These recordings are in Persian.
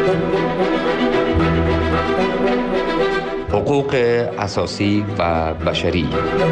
حقوق اساسی و بشری.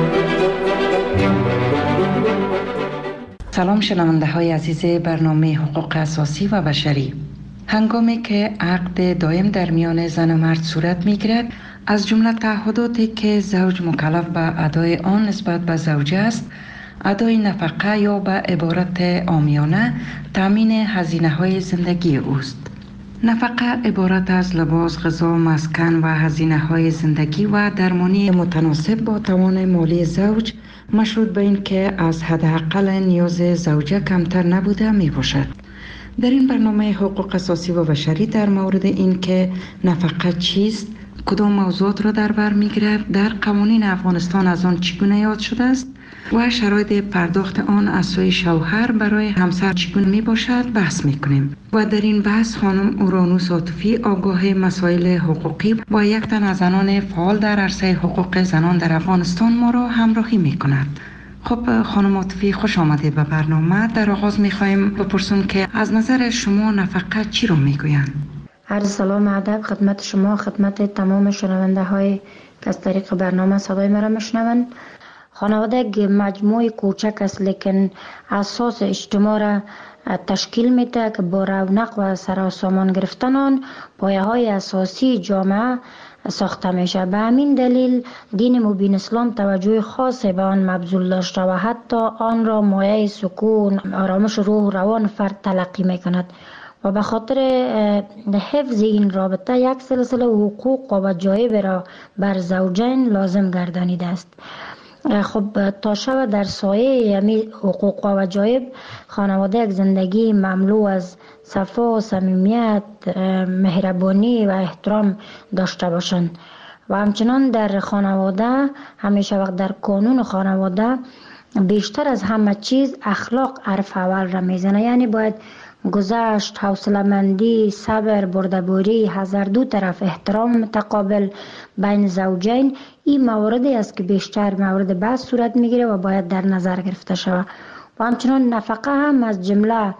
سلام شنونده های عزیز برنامه حقوق اساسی و بشری. هنگامی که عقد دائم در میان زن و مرد صورت می گیرد، از جمله تعهداتی که زوج مکلف به ادای آن نسبت به زوجه است، ادای نفقه یا به عبارت عامیانه تامین هزینه های زندگی اوست. نفقه عبارت از لباس، غذا، مسکن و هزینه های زندگی و درمانی متناسب با توان مالی زوج، مشروط به این که از حداقل نیاز زوجه کمتر نبوده می باشد. در این برنامه حقوق اساسی و بشری در مورد این که نفقه چیست، کدام موضوعات را در بر می گیرد، در قوانین افغانستان از آن چگونه یاد شده است و شرایط پرداخت آن از سوی شوهر برای همسر چگونه می باشد بحث می کنیم. و در این بحث خانم اورانوس عاطفی، آگاه مسائل حقوقی و یک تن از زنان فعال در عرصه حقوق زنان در افغانستان ما را همراهی می کند. خب خانم عاطفی، خوش آمدید به برنامه. در آغاز می خواهیم بپرسیم که از نظر شما نفقه چی را می گویند؟ عرض سلام ادب خدمت شما، خدمت تمام شنونده های که از طریق برنامه صدای مرا میشنوند. خانواده یک مجموعه کوچک است لیکن اساس اجتماع را تشکیل میده که با رونق و سراسامان گرفتن آن پایه های اساسی جامعه ساخته میشه. به همین دلیل دین مبین اسلام توجه خاصی به آن مبذول داشته و حتی آن را مایه سکون، آرامش روح و روان فرد تلقی میکند و به خاطر حفظ این رابطه یک سلسله حقوق و وجایب را بر زوجین لازم گردانیده است. خب تا شب در سایه یعنی حقوق و وجایب خانواده یک زندگی مملو از صفا و صمیمیت، مهربانی و احترام داشته باشند و همچنان در خانواده همیشه وقت در قانون خانواده بیشتر از همه چیز اخلاق حرف اول را میزنه. یعنی باید گذشت، حوصله‌مندی، صبر، بردباری، هر دو طرف احترام متقابل بین زوجین این مواردی است که بیشتر مورد بحث صورت میگیره و باید در نظر گرفته شود. و همچنان نفقه هم از جمله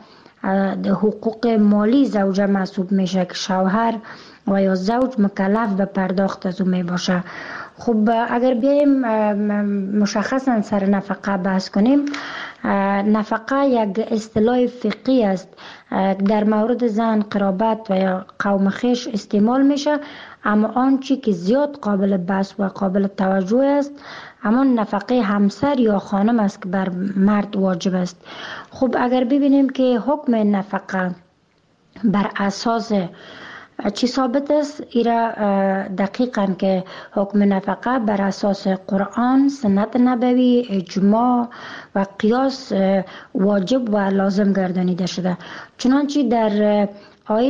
حقوق مالی زوجه محسوب میشه که شوهر و یا زوج مکلف به پرداخت از او می باشه. خب اگر بیایم مشخصا سر نفقه بحث کنیم، نفقه یک اصطلاح فقهی است در مورد زن، قرابت و یا قوم خویش استعمال میشه، اما آنچه که زیاد قابل بحث و قابل توجه است اما نفقه همسر یا خانم است که بر مرد واجب است. خب اگر ببینیم که حکم نفقه بر اساس چی ثابت است، ایرا دقیقاً که حکم نفقه بر اساس قرآن، سنت نبوی، اجماع و قیاس واجب و لازم گردانیده شده. چنانچه در آیه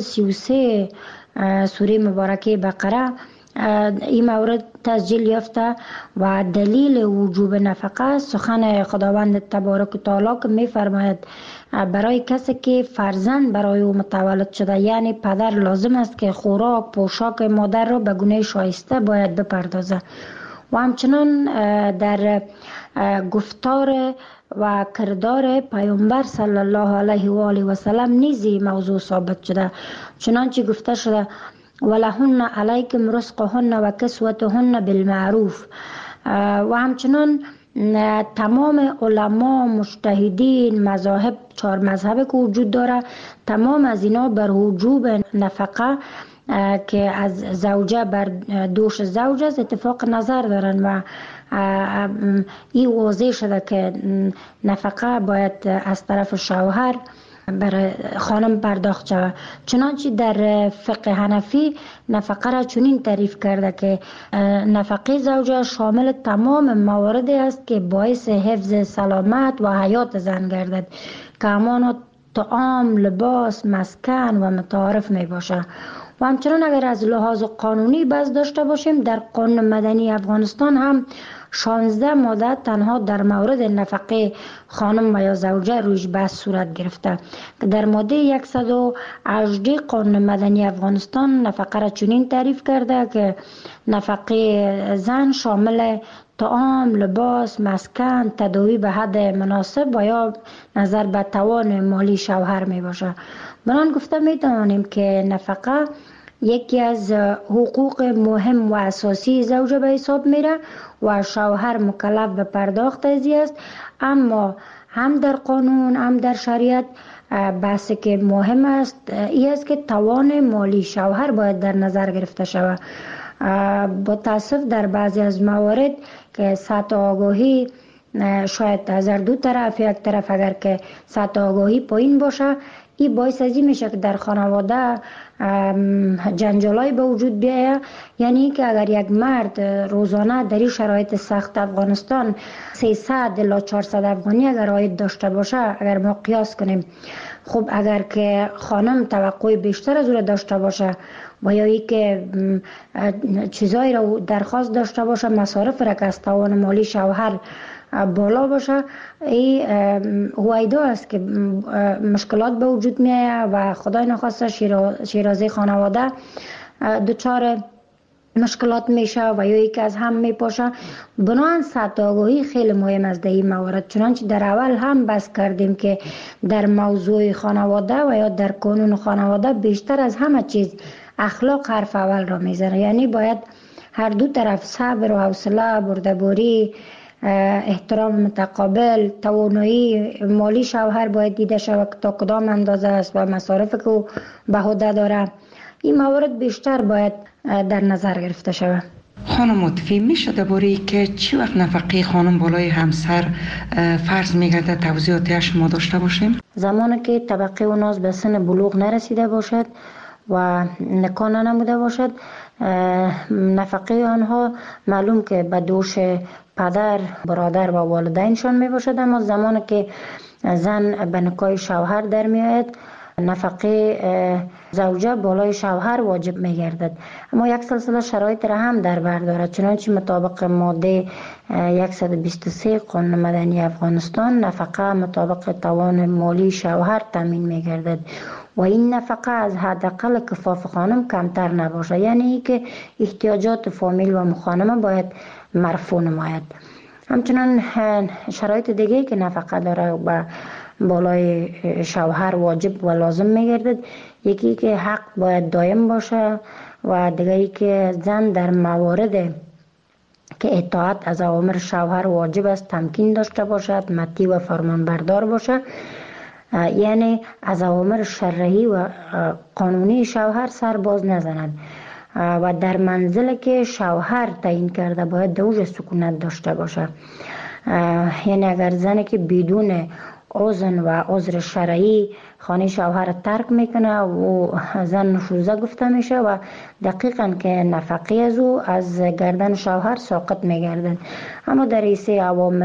233 سوره مبارکه بقره این مورد تسجیل یافته و دلیل وجوب نفقه سخن خداوند تبارک و تعالی که می فرماید برای کسی که فرزند برای او متولد شده، یعنی پدر لازم است که خوراک، پوشاک مادر را به گونه شایسته باید بپردازه. و همچنان در گفتار و کردار پیامبر صلی الله علیه و آله و سلم نیزی موضوع ثابت شده، چنانچه گفته شده ولهن علیکم رزقهن و کسوتهن بالمعروف. و همچنان تمام علما، مجتهدین، مذاهب، 4 مذهب که وجود داره، تمام از اینا بر وجوب نفقه که از زوجه بر دوش زوج است اتفاق نظر دارن و این واضح شده که نفقه باید از طرف شوهر برای خانم پرداخت شود. چنانچه در فقه حنفی نفقه را چنین تعریف کرده که نفقه زوجه شامل تمام مواردی است که باعث حفظ سلامت و حیات زن گردد که همان طعام، لباس، مسکن و متعارف می باشه. و همچنان اگر از لحاظ قانونی بحث داشته باشیم، در قانون مدنی افغانستان هم 16 ماده تنها در مورد نفقه خانم و یا زوجه رویش بحث صورت گرفته که در ماده 118 قانون مدنی افغانستان نفقه را چنین تعریف کرده که نفقه زن شامل طعام، لباس، مسکن، تداوی به حد مناسب و یا نظر به توان مالی شوهر می باشه. بنان گفته می توانیم که نفقه یکی از حقوق مهم و اساسی زوجه به حساب میره و شوهر مکلف به پرداخت ازی است. اما هم در قانون هم در شریعت بحثی که مهم است این است که توان مالی شوهر باید در نظر گرفته شود. با تاسف در بعضی از موارد که سطح آگاهی شاید از دو طرف، یک طرف اگر که سطح آگاهی پایین باشه، این باعث ازی میشه که در خانواده جنجالای به وجود بیاید. یعنی که اگر یک مرد روزانه در این شرایط سخت افغانستان 300 الی 400 افغانی اگر عاید داشته باشه، اگر ما قیاس کنیم، خب اگر که خانم توقع بیشتر از او داشته باشه و یا ای که چیزایی را درخواست داشته باشه، مصارف را که از توان مالی شوهر بالا باشه، این هویدا است که مشکلات به وجود می آید و خدای نخواسته شیرازه خانواده دچار مشکلات میشه و یا یکی از هم میپاشه. بنابراین سطح آگاهی خیلی مهم است در این موارد. چنانچه در اول هم بحث کردیم که در موضوع خانواده و یا در قانون خانواده بیشتر از همه چیز اخلاق حرف اول را میزنه. یعنی باید هر دو طرف صبر و حوصله، بردباری، احترام متقابل، توانایی مالی شوهر باید دیده شود که تا کدام اندازه است و مصارف که او به عهده داره. این موارد بیشتر باید در نظر گرفته شود. خانم مطفی، میشه درباره که چی وقت نفقه خانم بالای همسر فرض میگرده توضیحاتی شما داشته باشیم؟ زمانی که طبقه اوناز به سن بلوغ نرسیده باشد و نکاح نموده باشد، نفقه آنها معلوم که به دوش پدر، برادر و والدینشان می باشد. اما زمانی که زن به نکاح شوهر در می آید، نفقه زوجه بالای شوهر واجب می گردد. اما یک سلسله شرایط را هم در بر دارد. چنانچه مطابق ماده 123 قانون مدنی افغانستان، نفقه مطابق توان مالی شوهر تامین می گردد و این نفقه از حداقل کفاف خانم کمتر نباشه. یعنی که احتیاجات فامیل و مخانمه باید مرفوع نماید. همچنان شرایط دیگه که نفقه داره و بالای شوهر واجب و لازم میگردد، یکی که حق باید دائم باشه و دیگری که زن در موارد که اطاعت از اوامر شوهر واجب است تمکین داشته باشد، مطیع و فرمانبردار باشه. یعنی از اوامر شرعی و قانونی شوهر سر باز نزند و در منزل که شوهر تعیین کرده باید دوج سکونت داشته باشه. یعنی اگر زنی که بدون اذن و عذر شرعی خانه شوهر ترک میکنه و زن نشوزه گفته میشه و دقیقاً که نفقه از او از گردن شوهر ساقط میگردن. اما در حیث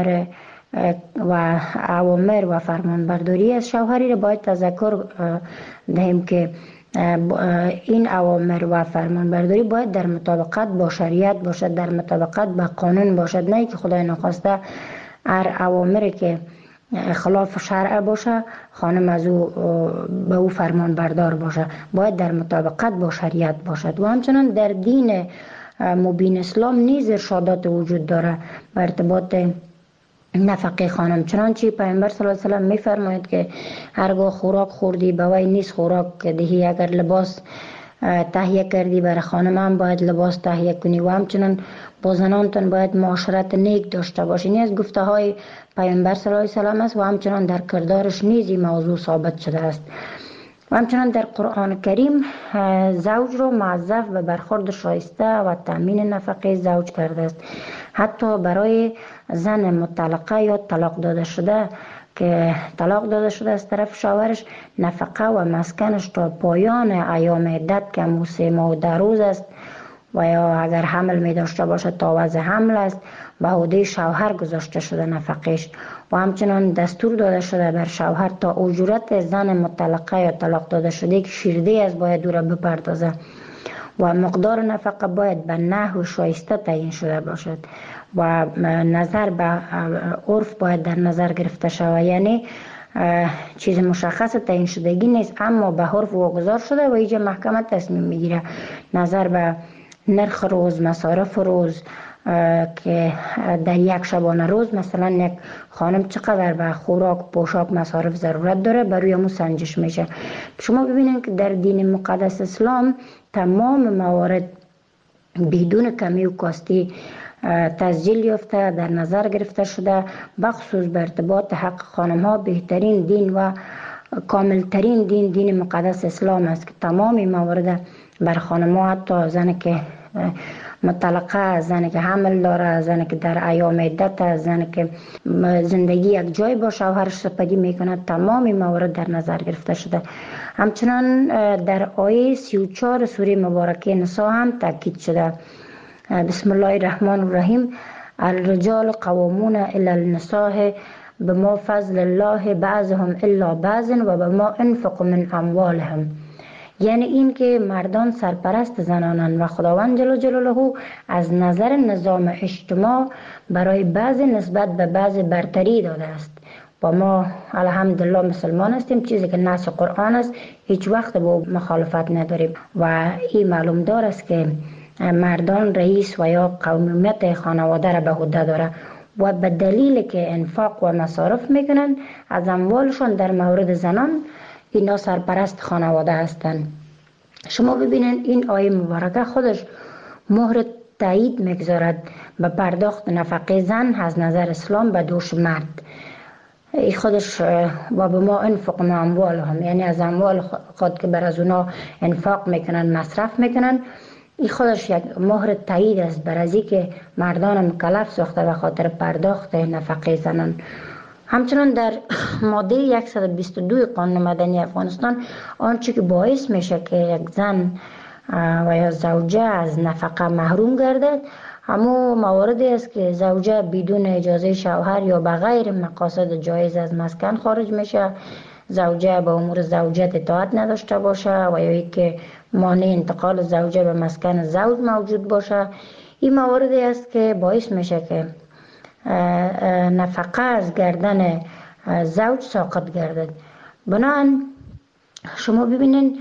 اوامر و فرمانبرداری از شوهری را باید تذکر دهیم که این اوامر و فرمانبرداری باید در مطابقت با شریعت باشد، در مطابقت با قانون باشد، نه که خدای نخواسته هر اوامری که خلاف شرع باشه خانم از او به او فرمان بردار باشه. باید در مطابقت با شریعت باشد. و همچنان در دین مبین اسلام نیز ارشادات وجود داره به ارتباط نفقه خانم. چنانچه پیامبر صلی الله علیه و سلم میفرماید که هرگاه خوراک خوردی به وی نیست خوراک دهی، اگر لباس تهیه کردی برای خانم هم باید لباس تهیه کنی و همچنان با زنانتون باید معاشرت نیک داشته باشین. این از گفته های پیامبر صلی الله علیه و سلم است و همچنان در کردارش نیز این موضوع ثابت شده است. و همچنان در قرآن کریم زوج رو موظف به برخورد شایسته و تامین نفقه زوج کرده است. حتی برای زن مطلقه یا طلاق داده شده که طلاق داده شده از طرف شوهرش، نفقه و مسکنش تا پایان ایام عدت که همون 3 ماه و 10 روز است و یا اگر حمل می داشته باشه تا وضع حمل است به عهده شوهر گذاشته شده نفقهش. و همچنان دستور داده شده بر شوهر تا اجورت زن مطلقه یا طلاق داده شده که شیرده از باید او را بپردازه و مقدار نفقه باید به نحو شایسته تعیین شده باشد و نظر به عرف باید در نظر گرفته شود. یعنی چیز مشخص تعیین شدگی نیست اما به عرف واگذار شده و اینجا محکمه تصمیم میگیره نظر به نرخ روز، مصارف روز، که در یک شبانه روز مثلا یک خانم چقدر به خوراک، پوشاک، مصارف ضرورت داره، بر روی سنجش میشه. شما ببینید که در دین مقدس اسلام تمام موارد بدون کمی و کاستی تسجیل یافته، در نظر گرفته شده، بخصوص به ارتباط حق خانم ها. بهترین دین و کاملترین دین مقدس اسلام است که تمامی موارد بر خانم ها، حتی زنی که مطلقه، زنی که حمل داره، زنی که در ایام عدت، زنی که زندگی یک جای با شوهرش سپری میکنه، تمامی موارد در نظر گرفته شده. همچنان در آیه 34 سوره مبارکه نساء هم تاکید شده. بسم الله الرحمن الرحیم: الرجال قوامون علی النساء بما فضل الله بعضهم الا بعض و بما انفقوا من اموالهم. یعنی این که مردان سرپرست زنانند و خداوند جل جلاله از نظر نظام اجتماع برای بعض نسبت به بعض برتری داده است. و ما الحمدلله مسلمان هستیم، چیزی که نص قرآن است هیچ وقت با مخالفت نداریم و این معلوم دار است که مردان رئیس و یا قومیت خانواده را به عهده داره و به دلیل که انفاق و مصارف میکنن از اموالشون در مورد زنان، اینا سرپرست خانواده هستند. شما ببینید این آیه مبارکه خودش مهر تایید میگذارد به پرداخت نفقه زن از نظر اسلام به دوش مرد. ای خودش و به ما انفق ما اموالهم، یعنی از اموال خود که بر از اونا انفاق میکنن، مصرف میکنن، این خودش یک مهر تایید است بر از که مردان مکلف ساخته به خاطر پرداخت نفقه زنان. همچنان در ماده 122 قانون مدنی افغانستان آنچه که باعث میشه که یک زن و یا زوجه از نفقه محروم گردد، همو مواردی است که زوجه بدون اجازه شوهر یا بغیر مقاصد جایز از مسکن خارج میشه، زوجه به امور زوجت اطاعت نداشته باشه و یا که مانع انتقال زوجه به مسکن زوج موجود باشه. این مواردی است که باعث میشه که نفقه از گردن زوج ساقط گردد. بنابراین شما ببینید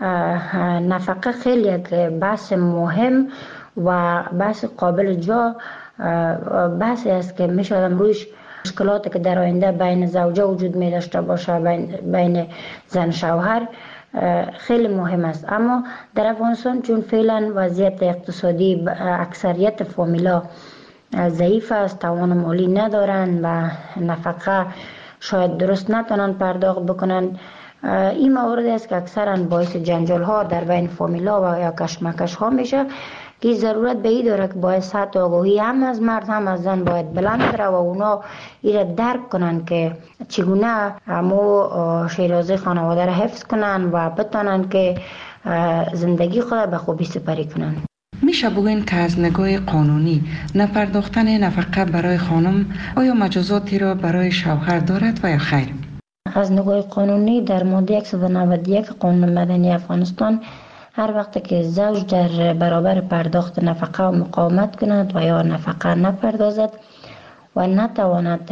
نفقه خیلی یک بحث مهم و بحث قابل جا بحثی است که میشه رویش مشکلاتی که در آینده بین زوجه وجود می داشته باشه، بین زن شوهر، خیلی مهم است. اما در افغانستان چون فعلا وضعیت اقتصادی اکثریت فامیلا ضعیف است، توان مالی ندارن و نفقه شاید درست نتونن پرداخت بکنن، این موارد است که اکثرا باعث جنجال ها در بین فامیلا و یا کشمکش ها میشه که ضرورت به این داره که باید سطح آگاهی هم از مرد هم از زن باید بلند بره و اونا ایره درک کنن که چگونه همو شیرازه خانواده را حفظ کنن و بتونن که زندگی خود به خوبی سپری کنن. میشه بگوین که از نگاه قانونی نپرداختن نفقه برای خانم آیا مجازاتی را برای شوهر دارد و یا خیر؟ از نگاه قانونی در ماده 191 قانون مدنی افغانستان هر وقت که زوج در برابر پرداخت نفقه و مقاومت کند و یا نفقه نپردازد و نتواند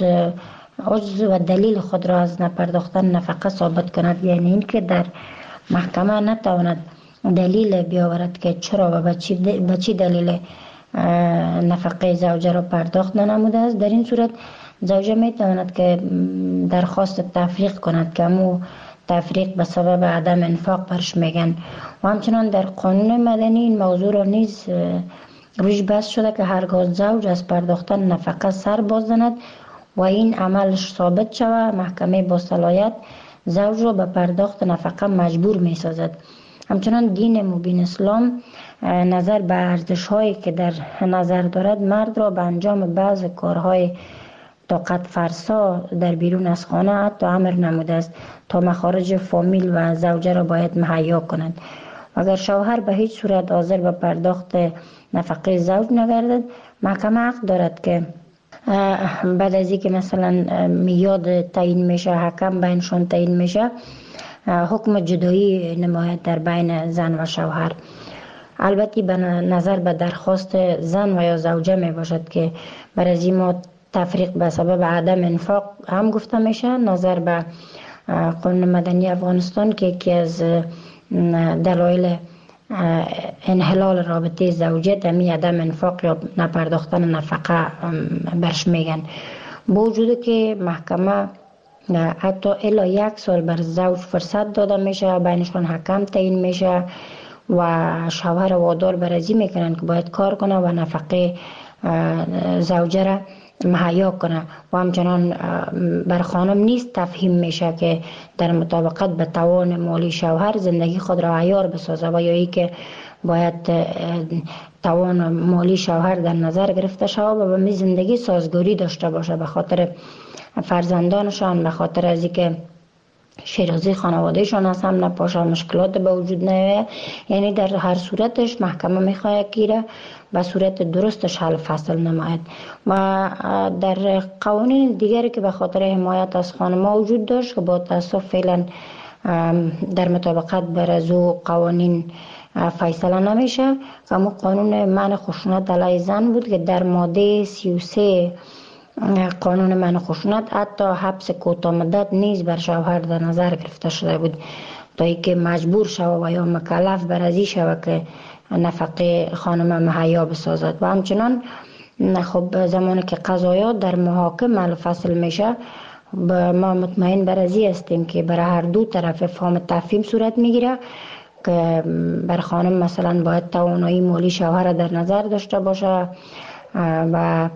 عجز و دلیل خود را از نپرداختن نفقه ثابت کند، یعنی این که در محکمه نتواند دلیل بیاورد که چرا و به چی دلیل نفقه زوجه را پرداخت ننموده است، در این صورت زوجه می تواند که درخواست تفریق کند که همو تفریق به سبب عدم انفاق برش میگن. و همچنان در قانون مدنی این موضوع را نیز روش بحث شده که هرگاه زوج از پرداختن نفقه سر باز زند و این عملش ثابت شود، محکمه با صلاحیت زوج را به پرداخت نفقه مجبور می سازد. همچنان دین مبین اسلام نظر به ارزش هایی که در نظر دارد مرد را به انجام بعض کارهای طاقت فرسا در بیرون از خانه حتی امر نموده است تا مخارج فامیل و زوجه را باید مهیا کنند. اگر شوهر به هیچ صورت حاضر به پرداخت نفقه زوج نگردد، محکمه حق دارد که بعد از اینکه مثلا میاد تعیین میشه، حکم بینشون تعیین میشه، حکم جدایی نماید در بین زن و شوهر. البته به نظر به درخواست زن و یا زوجه می باشد که بر از این تفریق به سبب عدم انفاق هم گفته میشه. نظر به قانون مدنی افغانستان که یکی از دلایل انحلال رابطه زوجیت همی عدم انفاق یا نپرداختن نفقه برش میگن. با وجود که محکمه حتی الا 1 سال بر زوج فرصت داده میشه، بینشان حکم تعیین میشه و شوهر وادار برازی میکنن که باید کار کنه و نفقه زوجه را مهیا کنه و همچنان بر خانم نیست تفهیم میشه که در مطابقت به توان مالی شوهر زندگی خود را عیار بسازه و یا ای که باید توان مالی شوهر در نظر گرفته شود و به زندگی سازگاری داشته باشه به خاطر فرزندانشان، به خاطر از اینکه شیرازی خانوادهشان از هم نپاشه، مشکلات به وجود نیاید. یعنی در هر صورتش محکمه میخواهد که به صورت درستش حل فصل نماید. و در قوانین دیگری که به خاطر حمایت از خانم‌ها وجود داشت که با تاسف فعلا در مطابقت بر از او قوانین فیصله نمیشه، اما قانون منع خشونت علیه زن بود که در ماده 33 قانون منع خشونت حتی حبس کوتاه مدت نیز بر شوهر در نظر گرفته شده بود تا اینکه مجبور شود و یا مکلف بر ازی شود که نفقه خانم مهیا بسازد. و همچنان خب زمانی که قضایات در محاکم حل فصل میشه، ما مطمئن بر ازی هستیم که برای هر دو طرف فهم تفهیم صورت میگیره که بر خانم مثلا باید توانایی مالی شوهر در نظر داشته باشه و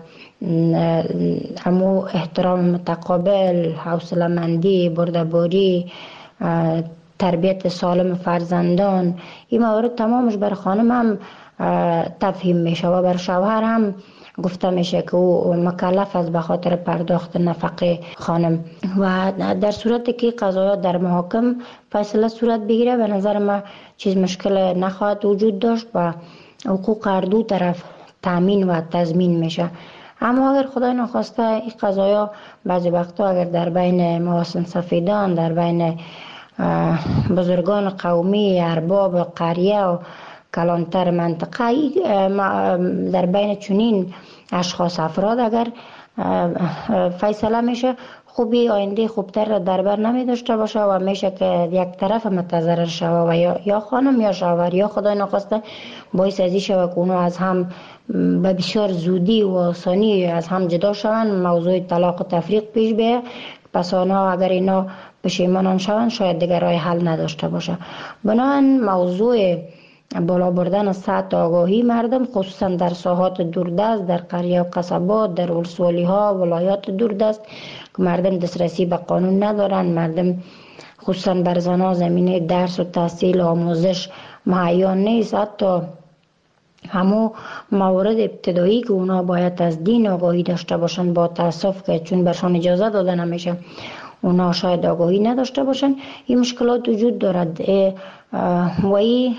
امو احترام متقابل، حوصله‌مندی، بردباری، تربیت سالم فرزندان، این موارد تمامش بر خانم هم تفهیم میشه و بر شوهر هم گفته میشه که او مکلف است به خاطر پرداخت نفقه خانم. و در صورتی که قضایات در محاکم فیصله صورت بگیره به نظر ما چیز مشکل نخواهد وجود داشت و حقوق هر دو طرف تامین و تضمین میشه. اما اگر خدای نخواسته این قضایا بعضی وقتا اگر در بین محاسن سفیدان، در بین بزرگان قومی، ارباب قریه و کلانتر منطقه، در بین چنین اشخاص افراد اگر فیصله میشه، خوبی آینده خوبتر را در بر نمی داشته باشه و میشه که یک طرف متضرر شود و یا خانم یا شوهر یا خدای نخواسته باعث ازی شود که اونو از هم به بسیار زودی و آسانی از هم جدا شوند، موضوع طلاق و تفریق پیش بیاید. پس آنها اگر اینا پشیمان شوند شاید دیگر راه حل نداشته باشه. بنابراین موضوع بالا بردن سطح آگاهی مردم خصوصا در ساحات دوردست، در قریه و قصبات، در ولسوالی ها، ولایات دوردست که مردم دسترسی به قانون ندارن، مردم خصوصا بر زنها زمینه درس و تحصیل و آموزش مهیا نیست. حتی همو موارد ابتدایی که اونا باید از دین آگاهی داشته باشن با تاسف که چون برشان اجازه داده نمیشه اونا شاید آگاهی نداشته باشن. این مشکلات وجود دارد و این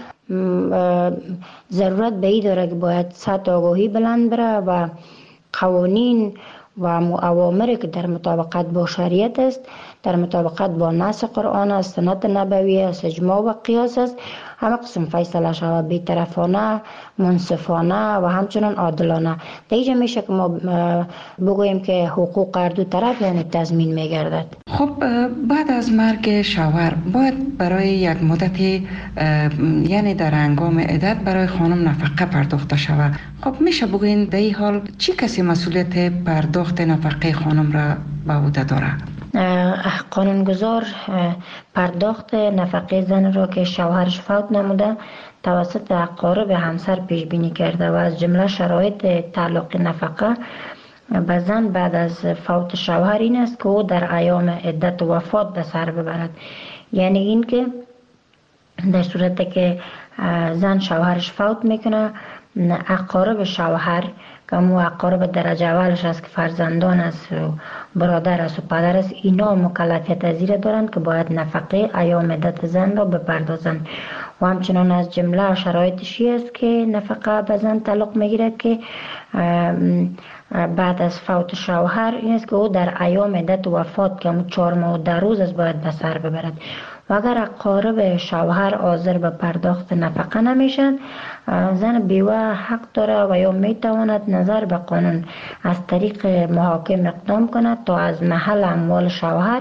ضرورت به این داره که باید سطح آگاهی بلند بره و قوانین و اوامری که در مطابقت با شریعت است، در مطابقت با نص قرآن است، سنت نبوی است، اجماع و قیاس است، همه قسم فیصله شود بی‌طرفانه، منصفانه و همچنان عادلانه. دیگه میشه که ما بگوییم که حقوق هر دو طرف یعنی تضمین میگردد. خب بعد از مرگ شوهر باید برای یک مدتی یعنی در هنگام عدت برای خانم نفقه پرداخته شود. خب میشه بگوین در این حال چی کسی مسئولیت پرداخت نفقه خانم را به عهده داره؟ قانونگذار پرداخت نفقه زن را که شوهرش فوت نموده توسط اقارب همسر پیش بینی کرده و از جمله شرایط تعلق نفقه به زن بعد از فوت شوهر این است که او در ایام عدت و وفات به سر ببرد. یعنی این که در صورتی که زن شوهرش فوت میکنه، اقارب شوهر که مو اقارب درجه اولش است که فرزندان است و برادر است و پدر است، اینا مکلفیت از این دارند که باید نفقه ایام عدت زن را بپردازند. و همچنان از جمله شرایطشی است که نفقه به زن تعلق میگیرد که بعد از فوت شوهر این است که او در ایام عدت وفات که همون 4 ماه و 10 روز است باید به سر ببرد. و اگر اقارب شوهر حاضر به پرداخت نفقه نمیشن، زن بیوه حق داره و یا میتواند نظر به قانون از طریق محاکم اقدام کند تا از محل اموال شوهر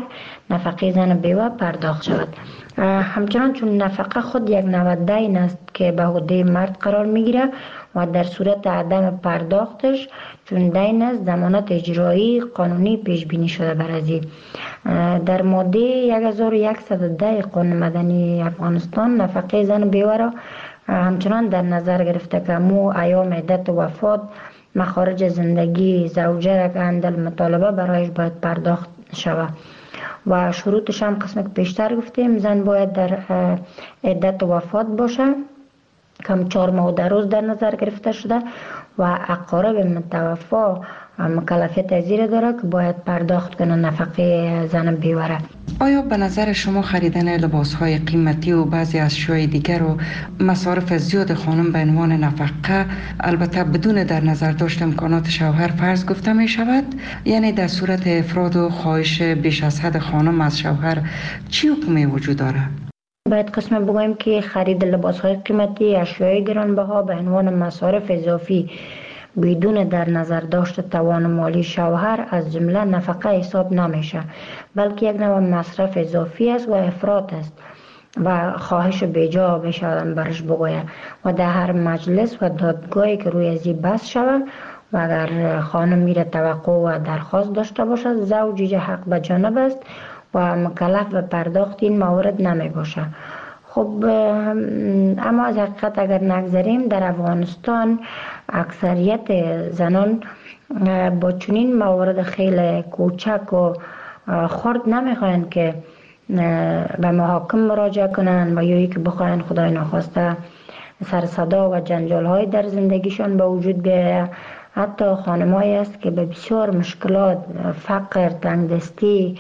نفقه زن بیوه پرداخت شود. همچنان چون نفقه خود یک نوع دین است که به عهده مرد قرار میگیره و در صورت عدم پرداختش چون دین است ضمانت اجرایی قانونی پیش بینی شده بر ازی. در ماده 1110 قانون مدنی افغانستان نفقه زن بیوه را همچنان در نظر گرفته که مو ایام عدت و وفات مخارج زندگی زوجه را که اندل مطالبه برایش باید پرداخت شود و شروطش هم قسم که پیشتر گفتیم زن باید در عدت و وفات باشه کم 4 ماه در روز در نظر گرفته شده و اقارب متوفا مکلفیت زیر داره که باید پرداخت کنه نفقه زن بیوه. آیا به نظر شما خریدن لباس‌های قیمتی و بعضی اشیاء دیگر و مصارف زیاد خانم به عنوان نفقه البته بدون در نظر داشت امکانات شوهر فرض گفته می شود؟ یعنی در صورت افراد و خواهش بیش از حد خانم از شوهر چی حکمی وجود داره؟ باید قسم بگویم که خرید لباس‌های قیمتی اشیاء گرانبها به عنوان مصارف اضافی بدون در نظر داشت توان مالی شوهر از جمله نفقه حساب نمیشه، بلکه یک نوع مصرف اضافی است و افراط است و خواهش بیجا بشودن برش بگوید و در هر مجلس و دادگاهی که روی ازی بحث شود و اگر خانم میره توقع و درخواست داشته باشد زوج حق به جانب است و مکلف به پرداخت این موارد نمی باشه. خب اما از حقیقت اگر نگذاریم در افغانستان اکثریت زنان با چنین موارد خیلی کوچک و خرد نمیخواین که به محاکم مراجعه کنن و یا که بخواین خدای ناخواسته سر صدا و جنجال های در زندگیشان به وجود بیاید. حتی خانمایی است که به بسیار مشکلات فقر تنگدستی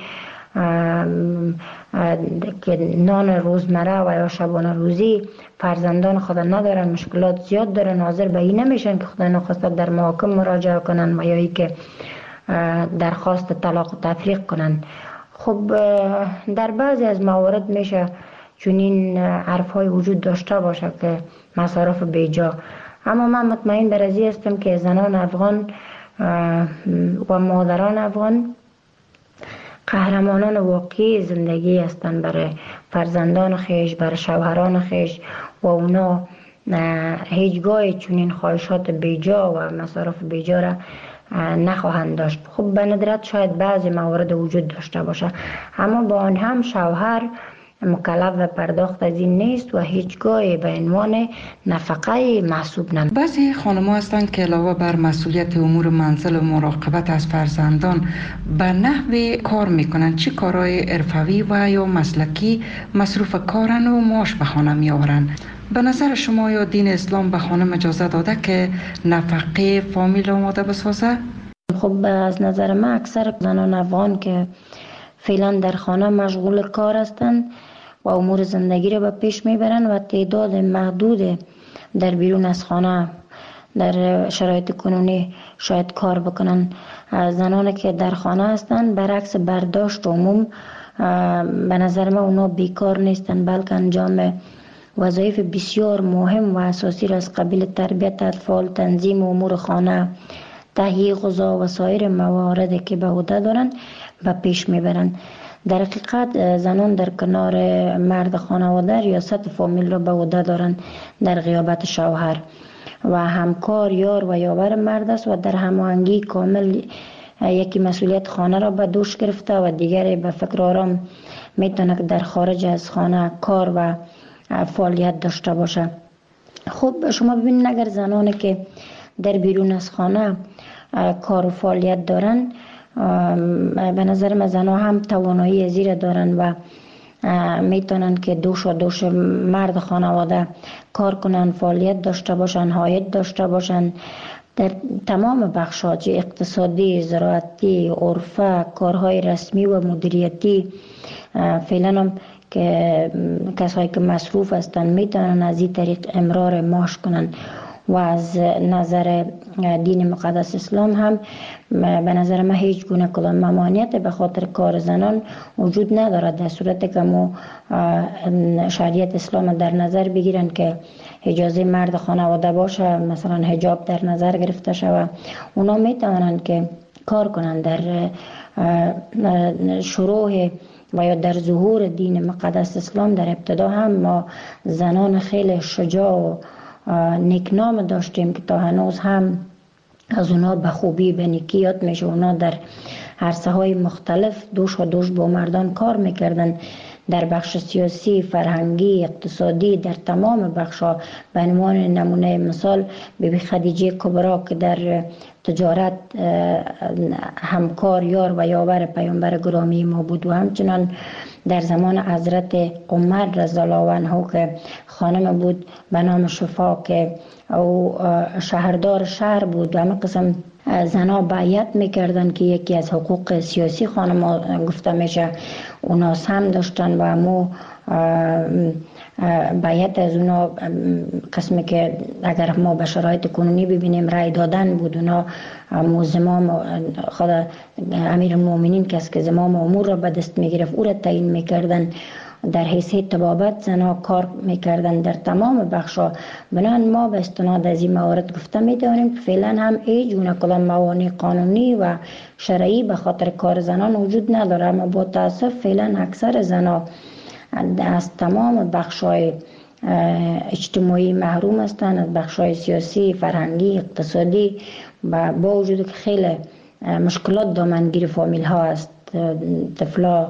که نان روزمره و یا شبانه روزی فرزندان خود ندارن مشکلات زیاد دارن حاضر به این نمیشن که خدا نخواسته در محاکم مراجعه کنن و یا ای که درخواست طلاق و تفریق کنن. خب در بعضی از موارد میشه چنین حرف های وجود داشته باشه که مصارف بیجا، اما من مطمئن بر ازی هستم که زنان افغان و مادران افغان قهرمانان واقعی زندگی هستند برای فرزندان خیش، برای شوهران خیش و اونا هیچگاه چنین خواهشات بیجا و مصارف بیجا را نخواهند داشت. خب به ندرت شاید بعضی موارد وجود داشته باشه، اما با آن هم شوهر مکلف و پرداخت از این نیست و هیچگاه به عنوان نفقه محسوب نمیشه. بعضی خانم‌ها هستند که علاوه بر مسئولیت امور منزل و مراقبت از فرزندان به نحوی کار میکنن، چه کارهای حرفوی و یا مسلکی مصروف کارن و معاش به خانه میآورن. به نظر شما یا دین اسلام به خانم اجازه داده که نفقه فامیل آماده بسازه؟ خب از نظر من اکثر زنان افغان که فعلا در خانه مشغول کار هستند و امور زندگی را به پیش میبرند و تعداد محدود در بیرون از خانه در شرایط کنونی شاید کار بکنن. زنانی که در خانه هستند برعکس برداشت عموم به نظر من اونا بیکار نیستند، بلکه انجام وظایف بسیار مهم و اساسی را از قبیل تربیت اطفال، تنظیم امور خانه، تهیه غذا و سایر مواردی که به عهده دارند به پیش میبرند. در حقیقت زنان در کنار مرد خانواده ریاست فامیل را به عهده دارند در غیابت شوهر و همکار یار و یاور مرد است و در هماهنگی کامل یکی مسئولیت خانه را به دوش گرفته و دیگری به فکر آرام میتونه در خارج از خانه کار و فعالیت داشته باشه. خب شما ببینید اگر زنانی که در بیرون از خانه کار و فعالیت دارن، به نظر من زنها هم توانایی زیر دارن و میتونن که دوش مرد خانواده کار کنن، فعالیت داشته باشن، عاید داشته باشن در تمام بخشات اقتصادی، زراعتی، عرفه، کارهای رسمی و مدیریتی. فعلا هم که کسایی که مصروف هستن میتونن از این طریق امرار معاش کنن و از نظر دین مقدس اسلام هم به نظر من هیچ گونه کدام ممانعت به خاطر کار زنان وجود ندارد، در صورتی که ما شریعت اسلام در نظر بگیرن که اجازه مرد خانواده باشه، مثلا حجاب در نظر گرفته شود، اونا میتونن که کار کنن در شروع و یا در ظهور دین مقدس اسلام در ابتدا هم ما زنان خیلی شجاع و نیکنام داشتیم که تا هنوز هم از اونا به خوبی به نیکی یاد میشه. اونا در عرصه های مختلف دوش و دوش با مردان کار میکردن، در بخش سیاسی، فرهنگی، اقتصادی، در تمام بخش‌ها. به عنوان نمونه مثال بیبی خدیجه کبرا که در تجارت همکار یار و یاور پیامبر گرامی ما بود، و همچنان در زمان حضرت عمر رضی الله عنه که خانم بود به نام شفا که او شهردار شهر بود و همه قسم زنها بیعت میکردن که یکی از حقوق سیاسی خانم گفته میشه اونا هم داشتن و همو بیعت از اونا قسمی که اگر ما به شرایط کنونی ببینیم رای دادن بود. اونا زمام خود امیر المؤمنین کسی که زمام امور را به دست میگرفت او را تعیین میکردن. در حیثیت طبابت زنها کار میکردن در تمام بخشا. بنابراین ما به استناد از این موارد گفته میتونیم که فعلا هم هیچ گونه کدام موانع قانونی و شرعی به خاطر کار زنان وجود نداره، اما با تاسف فعلا اکثر زنها از تمام بخشای اجتماعی محروم هستند، از بخشای سیاسی، فرهنگی، اقتصادی، و با وجود که خیلی مشکلات دامنگیر فامیل ها است. طفلا،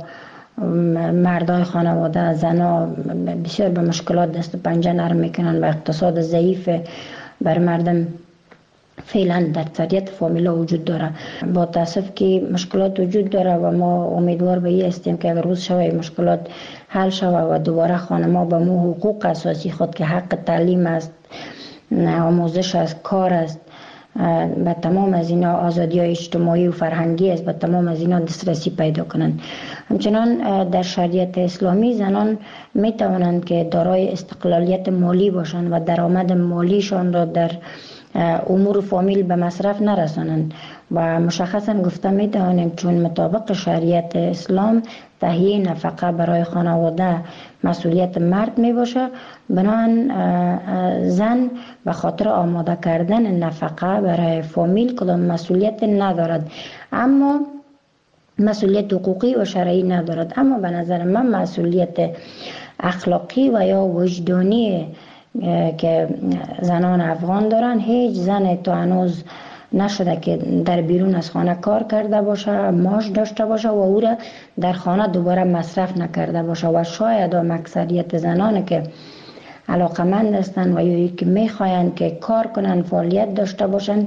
مردای خانواده، زنا بسیار به مشکلات دست و پنجه نرم میکنن و اقتصاد ضعیف بر مردم فعلا در اکثریت فامیلا وجود داره. با تاسف که مشکلات وجود داره و ما امیدوار به این هستیم که اگر روز شوه مشکلات حل شوه و دوباره خانما به مو حقوق اساسی خود که حق تعلیم است، آموزش است، کار است، به تمام از اینا آزادی های اجتماعی و فرهنگی است، به تمام از اینا دسترسی پیدا کنند. همچنان در شریعت اسلامی زنان می توانند که دارای استقلالیت مالی باشند و درآمد مالیشان را در امور فامیل به مصرف نرسانند و مشخصا گفته می توانیم چون مطابق شریعت اسلام تهیه نفقه برای خانواده مسئولیت مرد می باشه، بنابراین زن به خاطر آماده کردن نفقه برای فامیل کدام مسئولیت ندارد، اما مسئولیت حقوقی و شرعی ندارد. اما به نظر من مسئولیت اخلاقی و یا وجدانی که زنان افغان دارن، هیچ زن تا هنوز نشده که در بیرون از خانه کار کرده باشه، معاش داشته باشه و او را در خانه دوباره مصرف نکرده باشه. و شاید هم اکثریت زنان که علاقمند هستند و یا که میخواین که کار کنن، فعالیت داشته باشن،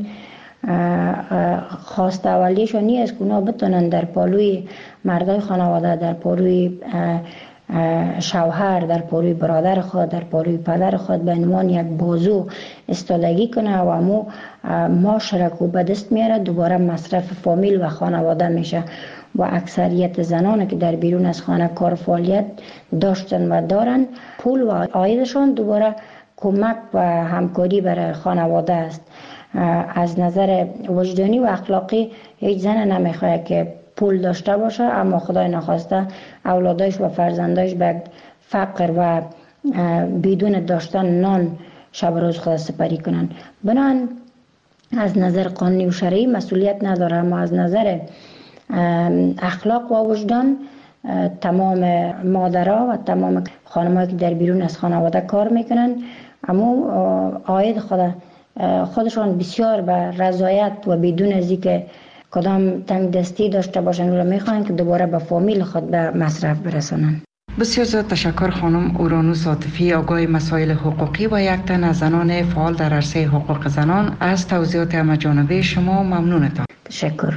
خواست اولیشون نیست که اونا بتونن در پالوی مردای خانواده، در پالوی شوهر، در پالوی برادر خود، در پالوی پدر خود به عنوان یک بازو استادگی کنه و امو معاشره کو به دست میاره، دوباره مصرف فامیل و خانواده میشه. و اکثریت زنان که در بیرون از خانه کار فعالیت داشتن و دارن، پول و عایدشان دوباره کمک و همکاری برای خانواده است. از نظر وجدانی و اخلاقی هیچ زن نمیخواد که پول داشته باشه اما خدای نخواسته اولادش و فرزندش به فقر و بدون داشتن نان شب روز خود سپری کنن. بنابراین از نظر قانونی و شرعی مسئولیت نداره، اما از نظر اخلاق و وجدان تمام مادرها و تمام خانم‌هایی که در بیرون از خانواده کار میکنن اما عاید خودشان بسیار به رضایت و بدون از اینکه کدام تنگ دستی داشته باشن و میخوان که دوباره به فامیل خود به مصرف برسانن. بسیار زیاد تشکر خانم اورانوس عاطفی، آگاه مسائل حقوقی و یک تن از زنان فعال در عرصه حقوق زنان. از توضیحات همه‌جانبه شما ممنونتم. تشکر.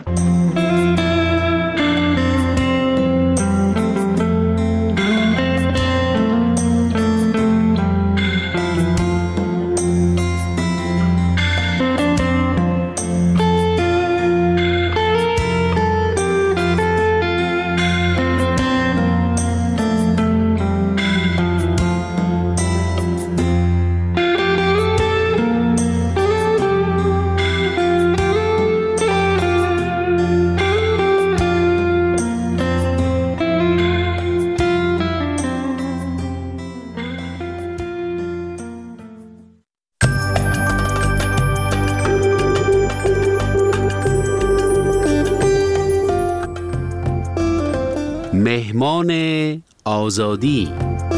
مهمان آزادی.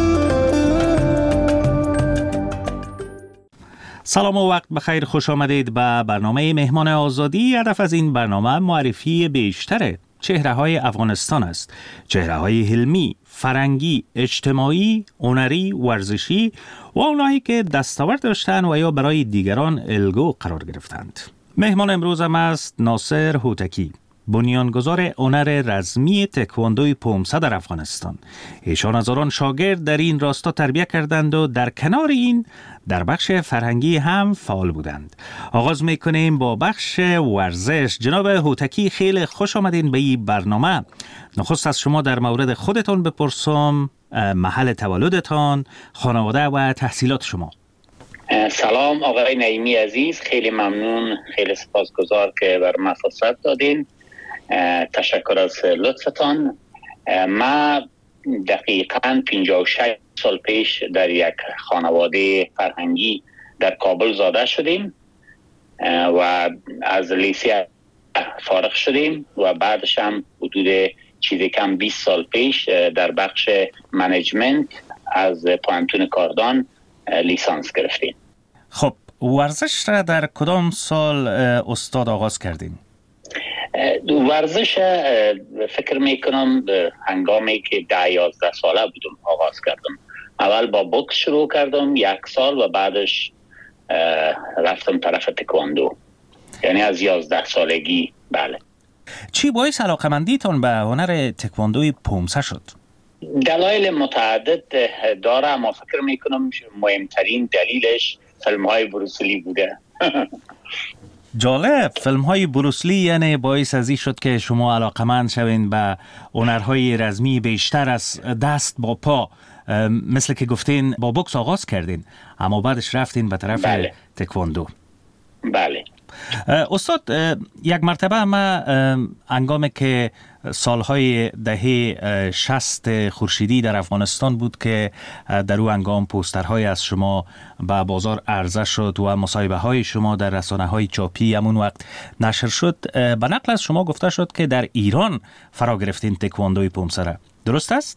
سلام و وقت بخیر، خوش آمدید به برنامه مهمان آزادی. هدف از این برنامه معرفی بیشتر چهره‌های افغانستان است. چهره‌های علمی، فرهنگی، اجتماعی، هنری، ورزشی و اونایی که دستاورد داشتند و یا برای دیگران الگو قرار گرفتند. مهمان امروزم است ناصر هوتکی، بنیانگذار هنر رزمی تکواندوی پومسه در افغانستان. ایشان هزاران شاگرد در این راستا تربیت کردند و در کنار این در بخش فرهنگی هم فعال بودند. آغاز میکنیم با بخش ورزش. جناب هوتکی، خیلی خوش آمدین به این برنامه. نخست از شما در مورد خودتان بپرسم، محل تولدتان، خانواده و تحصیلات شما. سلام آقای نعیمی عزیز، خیلی ممنون، خیلی سپاسگزار که بر من فرصت دادین. تشکر از لطفتان. ما دقیقاً 56 سال پیش در یک خانواده فرهنگی در کابل زاده شدیم و از لیسه فارغ شدیم و بعدش هم حدود چیزی کم 20 سال پیش در بخش منیجمنت از پوهنتون کاردان لیسانس گرفتیم. خب ورزش را در کدام سال استاد آغاز کردیم؟ ورزش فکر میکنم هنگامی که 10-11 ساله بودم آغاز کردم. اول با بوکس شروع کردم 1 سال و بعدش رفتم طرف تکواندو، یعنی از 11 سالگی. بله. چی باعث علاقمندیتون به هنر تکواندوی پومسه شد؟ دلایل متعدد داره، اما فکر میکنم مهمترین دلیلش فیلم های بروسلی بوده. جالب، فیلم های بروسلی یعنی باعث از این شد که شما علاقمند شوین به هنرهای رزمی بیشتر از دست با پا، مثل که گفتین با بوکس آغاز کردین اما بعدش رفتین به طرف تکواندو. بله. استاد، یک مرتبه ما هنگامی که سالهای دهه 60 خورشیدی در افغانستان بود که در او هنگام پوسترهای از شما به بازار عرضه شد و مصاحبه های شما در رسانه های چاپی همون وقت نشر شد، به نقل از شما گفته شد که در ایران فرا گرفتین تکواندوی پومسه را، درست است؟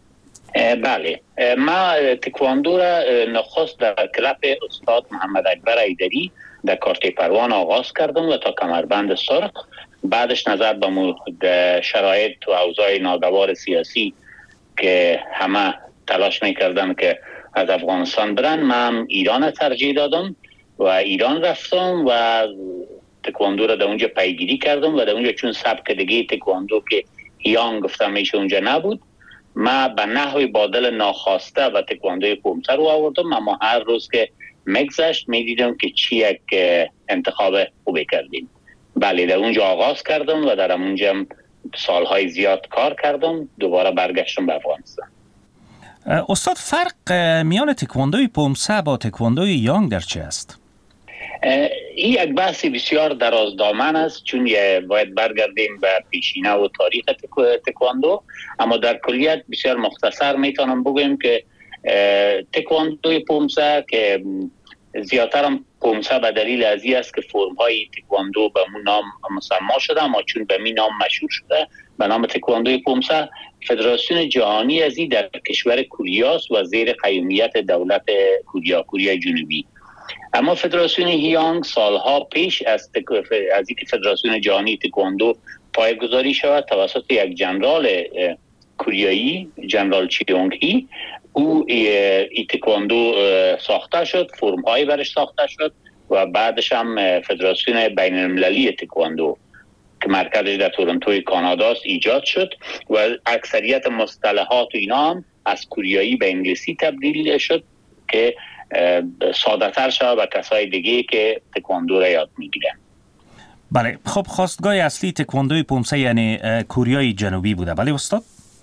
بله، ما تکواندو را نخست در کلاب استاد محمد اکبر ایدری در کارت پروان آغاز کردم و تا کمربند سرخ. بعدش نظر به شرایط و اوضاع ناگوار سیاسی که همه تلاش میکردن که از افغانستان برن، من ایران ترجیح دادم و ایران رفتم و تکواندو را در اونجا پیگیری کردم و در اونجا چون سبک دیگه تکواندو که هیانگ گفتم میشه اونجا نبود، ما به نحوی بادل ناخواسته و تکواندوی پومسه رو آوردم، اما هر روز که مگذشت میدیدم که چی یک انتخاب خوبی کردیم. بله، در اونجا آغاز کردم و در اونجا سالهای زیاد کار کردم. دوباره برگشتم به افغانستان. استاد، فرق میان تکواندوی پومسه با تکواندوی یانگ در چه است؟ این یک بحثی بسیار درازدامن است، چون باید برگردیم به پیشینه و تاریخ تکواندو، اما در کلیت بسیار مختصر میتونم بگویم که تکواندوی پومسه که زیادتر هم پومسه به دلیل از این است که فرم های تکواندو به مون نام مسما شده، اما چون به می نام مشهور شده به نام تکواندوی پومسه، فدراسیون جهانی از این در کشور کوریاست و زیر قیومیت دولت کوریای جنوبی. اما فدراسیون هیانگ سالها پیش از اینکه فدراسیون جهانی تکواندو پایه‌گذاری شود توسط یک جنرال کوریایی، جنرال چیونگ هی، او ای تکواندو ساخته شد، فرم هایی برش ساخته شد و بعدش هم فدراسیون بین المللی تکواندو که مرکزش در تورنتوی کانادا است ایجاد شد و اکثریت مصطلحات و اینا هم از کوریایی به انگلیسی تبدیل شد که ساده تر شد و کسای دیگه که تکواندو را یاد میگیرن. بله، خب خواستگاه اصلی تکواندوی پومسه یعنی کوریای جنوبی بوده، بله استاد؟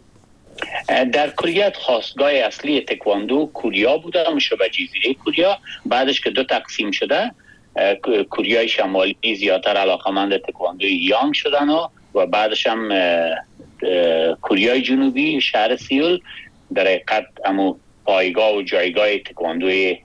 در کلیت خواستگاه اصلی تکواندو کوریا بوده، شبه جزیره کوریا. بعدش که 2 تقسیم شده، کوریای شمالی زیادتر علاقمند تکواندوی یانگ شدن و بعدش هم کوریای جنوبی شهر سیول در حقیقت امو پایگاه و جایگاه تکواندوی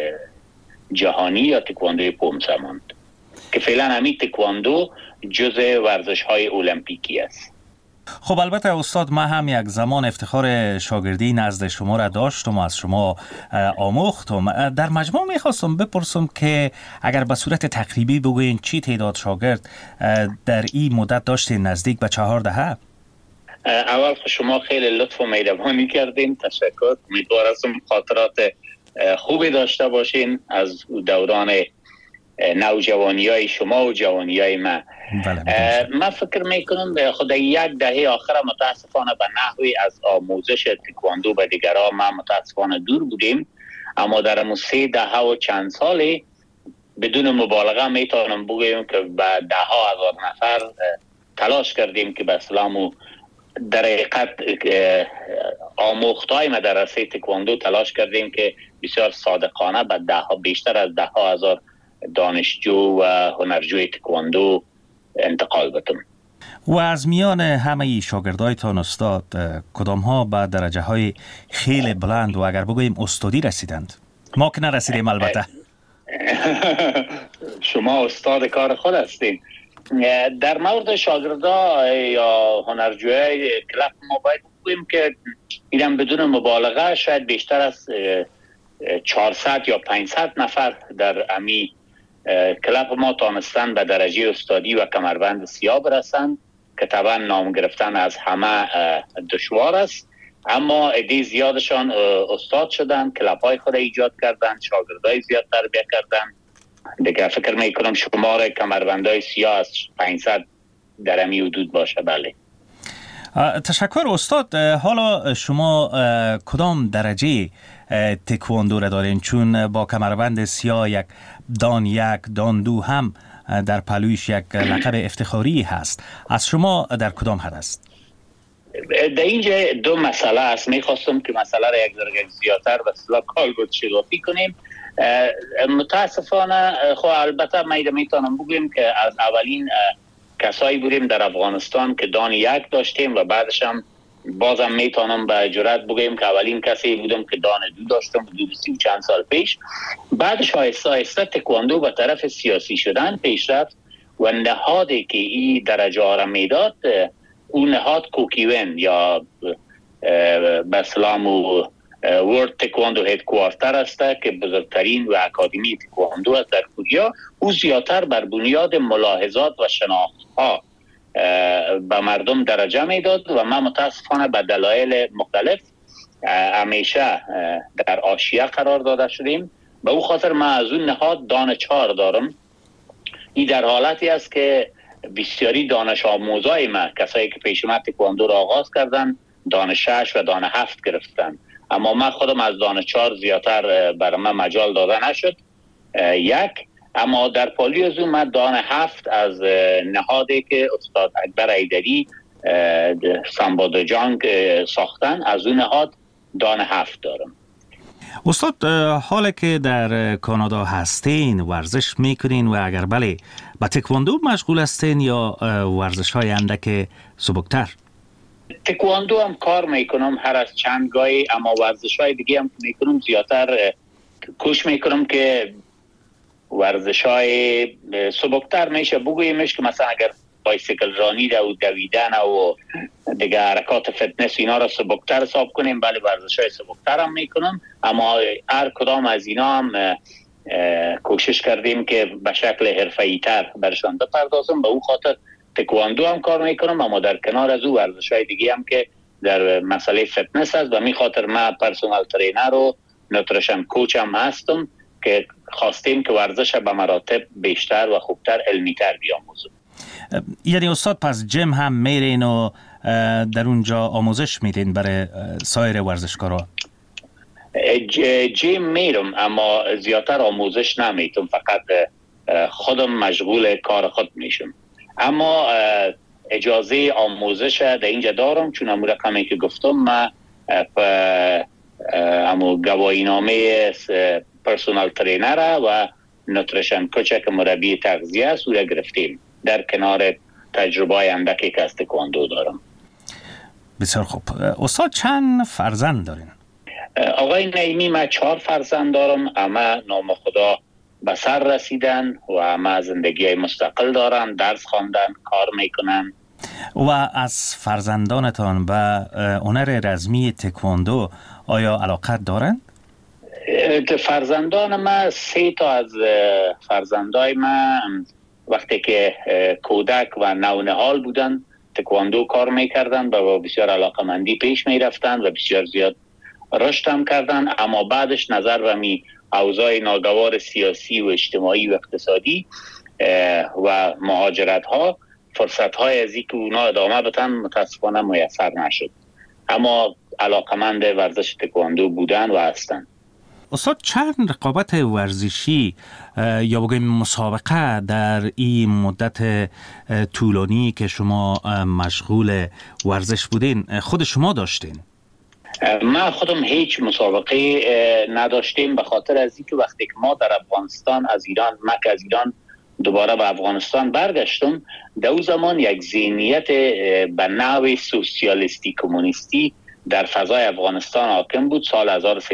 جهانی یا تکواندوی پومسه ماند که فعلا همین تکواندو جزء ورزش های المپیکی است. خب البته استاد، من هم یک زمان افتخار شاگردی نزد شما را داشتم و از شما آموختم. در مجموع میخواستم بپرسم که اگر به صورت تقریبی بگوین چی تعداد شاگرد در این مدت داشتین؟ نزدیک به 4 دهه. اول شما خیلی لطف و مهربانی کردین، تشکر. امیدوارم خاطرات خوبی داشته باشین از دوران نوجوانی های شما و جوانی های من. من فکر میکنم خود 1 دهه آخر متاسفانه به نحوی از آموزش تکواندو به دیگران ما متاسفانه دور بودیم، اما در امو 3 دهه و چند سالی بدون مبالغه میتونم بگویم که به 10,000 نفر تلاش کردیم که به اسلام در حقیقت آموختای مدرسه تکواندو تلاش کردیم که بسیار صادقانه به بیشتر از 10,000 دانشجو و هنرجوی تکواندو انتقال بدم. و از میان همه شاگردایتان استاد، کدام ها به درجه های خیلی بلند و اگر بگوییم استادی رسیدند؟ ما که نرسیدیم البته. شما استاد کار خود هستین. در مورد شاگردا یا هنرجوی کلاب ما باید بگوییم که اینم بدون مبالغه شاید بیشتر از 400 یا 500 نفر در امی کلاب ما تانستن به درجه استادی و کمربند سیاه برسند که طبعا نام گرفتن از همه دشوار است، اما عده زیادشان استاد شدن، کلاب های خود ایجاد کردن، شاگردای زیاد تربیت کردن. دیگه فکر میکنم شمار کمربندهای سیاه از 500 در امی حدود باشه. بله. تشکر استاد. حالا شما کدام درجه تکواندو را دارین؟ چون با کمربند سیاه یک دان 2 هم در پلویش یک لقب افتخاری هست. از شما در کدام حد است؟ در اینجا 2 مسئله است. میخواستم که مسئله را یک درجه زیادتر به اصطلاح کالبد شگافی کنیم. متاسفانه خب البته میتونم بگویم که از اولین کسایی بودیم در افغانستان که دان 1 داشتیم و بعدش هم بازم میتونم به جرات بگویم که اولین کسی بودم که دان 2 داشتم حدود 30 و چند سال پیش. بعدش آهسته آهسته تکواندو به طرف سیاسی شدن پیش رفت و نهادی که این درجه ها را میداد اون نهاد کوکیون یا به اسلام و ورلد تکواندو هدکوارتر است که بزرگترین و اکادمی تکواندو است در کوریا. او زیادتر بر بنیاد ملاحظات و شناخت ها به مردم درجه میداد و ما متاسفانه به دلایل مختلف همیشه در حاشیه قرار داده شدیم. به او خاطر ما از اون نهاد دان 4 دارم. این در حالتی است که بسیاری دانش آموزای ما، کسایی که پیش ما تکواندو را آغاز کردن، دان 6 و دان 7 گرفتن، اما من خودم از دان 4 زیادتر برای من مجال داده نشد. 1 اما در پالیوزو من دان 7 از نهادی که استاد اکبر ایدری سامبادو جانگ ساختن، از اون نهاد دان 7 دارم. استاد، حالا که در کانادا هستین ورزش میکنین و اگر بله با تکواندو مشغول هستین یا ورزش های اندک سبکتر؟ تکواندو هم کار میکنم هر از چند گاهی، اما ورزش های دیگه هم میکنم زیادتر کوشش میکنم که ورزش های سبکتر میشه بگویمش که مثلا اگر بایسیکل رانی و دویدن و دیگه حرکات فتنس اینا را سبکتر حساب کنیم، بله ورزش های سبکتر هم میکنم، اما هر کدام از اینا هم کوشش کردیم که به شکل حرفه‌ای تر برشان بپردازم. به اون خاطر تکواندو هم کار میکنم، اما در کنار از او ورزش های دیگه هم که در مسئله فتنس است و می خاطر من پرسونال ترینر و نوتریشن کوچ هم هستم که خواستیم که ورزش به مراتب بیشتر و خوبتر علمیتر بیاموزم. یعنی استاد پس جیم هم میرین و در اونجا آموزش میدین برای سایر ورزشکارا؟ جیم میرم اما زیادتر آموزش نمیتونم، فقط خودم مشغول کار خود میشم. اما اجازه آموزش در اینجا دارم، چون امور رقمی که گفتم ما امو گواهینامه پرسونال ترینر و نوتریشن کوچ که مربی تغذیه است او را گرفتیم در کنار تجربه اندکی که از تکواندو دارم. بسیار خوب. استاد چند فرزند دارین؟ آقای نعیمی من 4 فرزند دارم، اما نام خدا به سر رسیدن و اما زندگی مستقل دارن، درس خواندن، کار میکنن و از فرزندانتان و هنر رزمی تکواندو آیا علاقت دارند؟ فرزندان ما 3 تا از فرزندای ما وقتی که کودک و نونهال بودن تکواندو کار میکردن و بسیار علاقمندی پیش میرفتن و بسیار زیاد رشد هم کردن، اما بعدش نظر و اوضاع ناگوار سیاسی و اجتماعی و اقتصادی و مهاجرت ها فرصت های از اینکه اونا ادامه بدن متاسفانه میسر نشد، اما علاقمند ورزش تکواندو بودن و هستن. استاد چند رقابت ورزشی یا بگویم مسابقه در این مدت طولانی که شما مشغول ورزش بودین خود شما داشتین؟ ما خودم هیچ مسابقه نداشتیم، به خاطر از اینکه وقتی که ما در افغانستان از ایران دوباره به افغانستان برگشتم، در اون زمان یک ذهنیت به نوع سوسیالیستی کمونیستی در فضای افغانستان حاکم بود سال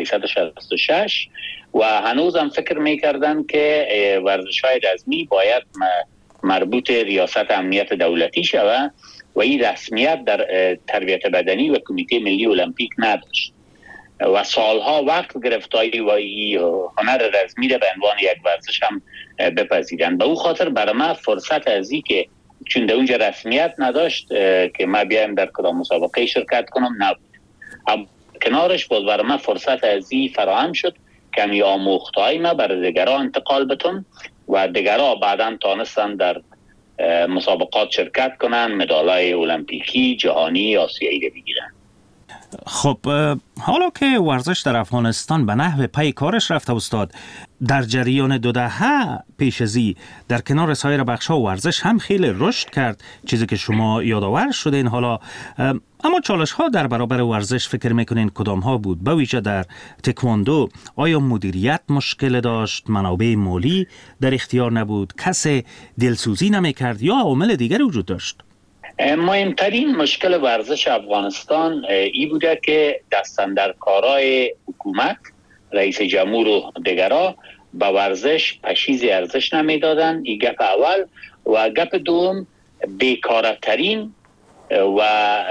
1366 و هنوزم فکر میکردن که ورزش‌های رزمی باید مربوط ریاست امنیت دولتی شود و این رسمیت در تربیت بدنی و کمیته ملی المپیک نداشت و سالها وقت گرفت تا هنر رزمی را به عنوان یک ورزش هم بپذیرند. به اون خاطر برای من فرصت از این که چون در اونجا رسمیت نداشت که ما بیایم در کدام مسابقه شرکت کنم نبود. اما کنارش بود برای من فرصت از این فراهم شد که می آموختهای ما برای دیگرها انتقال بتون و دیگرها بعدا تانستن در مسابقات شرکت کنن، مدالای المپیکی، جهانی، آسیایی بگیرن. خب حالا که ورزش در افغانستان به نحو پی کارش رفته استاد، در جریان 2 دهه پیش ازی در کنار سایر بخش‌ها ورزش هم خیلی رشد کرد، چیزی که شما یادآور شدین حالا، اما چالش‌ها در برابر ورزش فکر میکنین کدام ها بود؟ به ویژه در تکواندو آیا مدیریت مشکل داشت، منابع مالی در اختیار نبود، کسی دلسوزی نمیکرد یا عوامل دیگری وجود داشت؟ مهمترین مشکل ورزش افغانستان ای بوده که دستاندرکارای حکومت، رئیس جمهور و دیگرها به ورزش پشیز ارزش نمیدادن. این گپ اول. و گپ دوم، بیکارترین و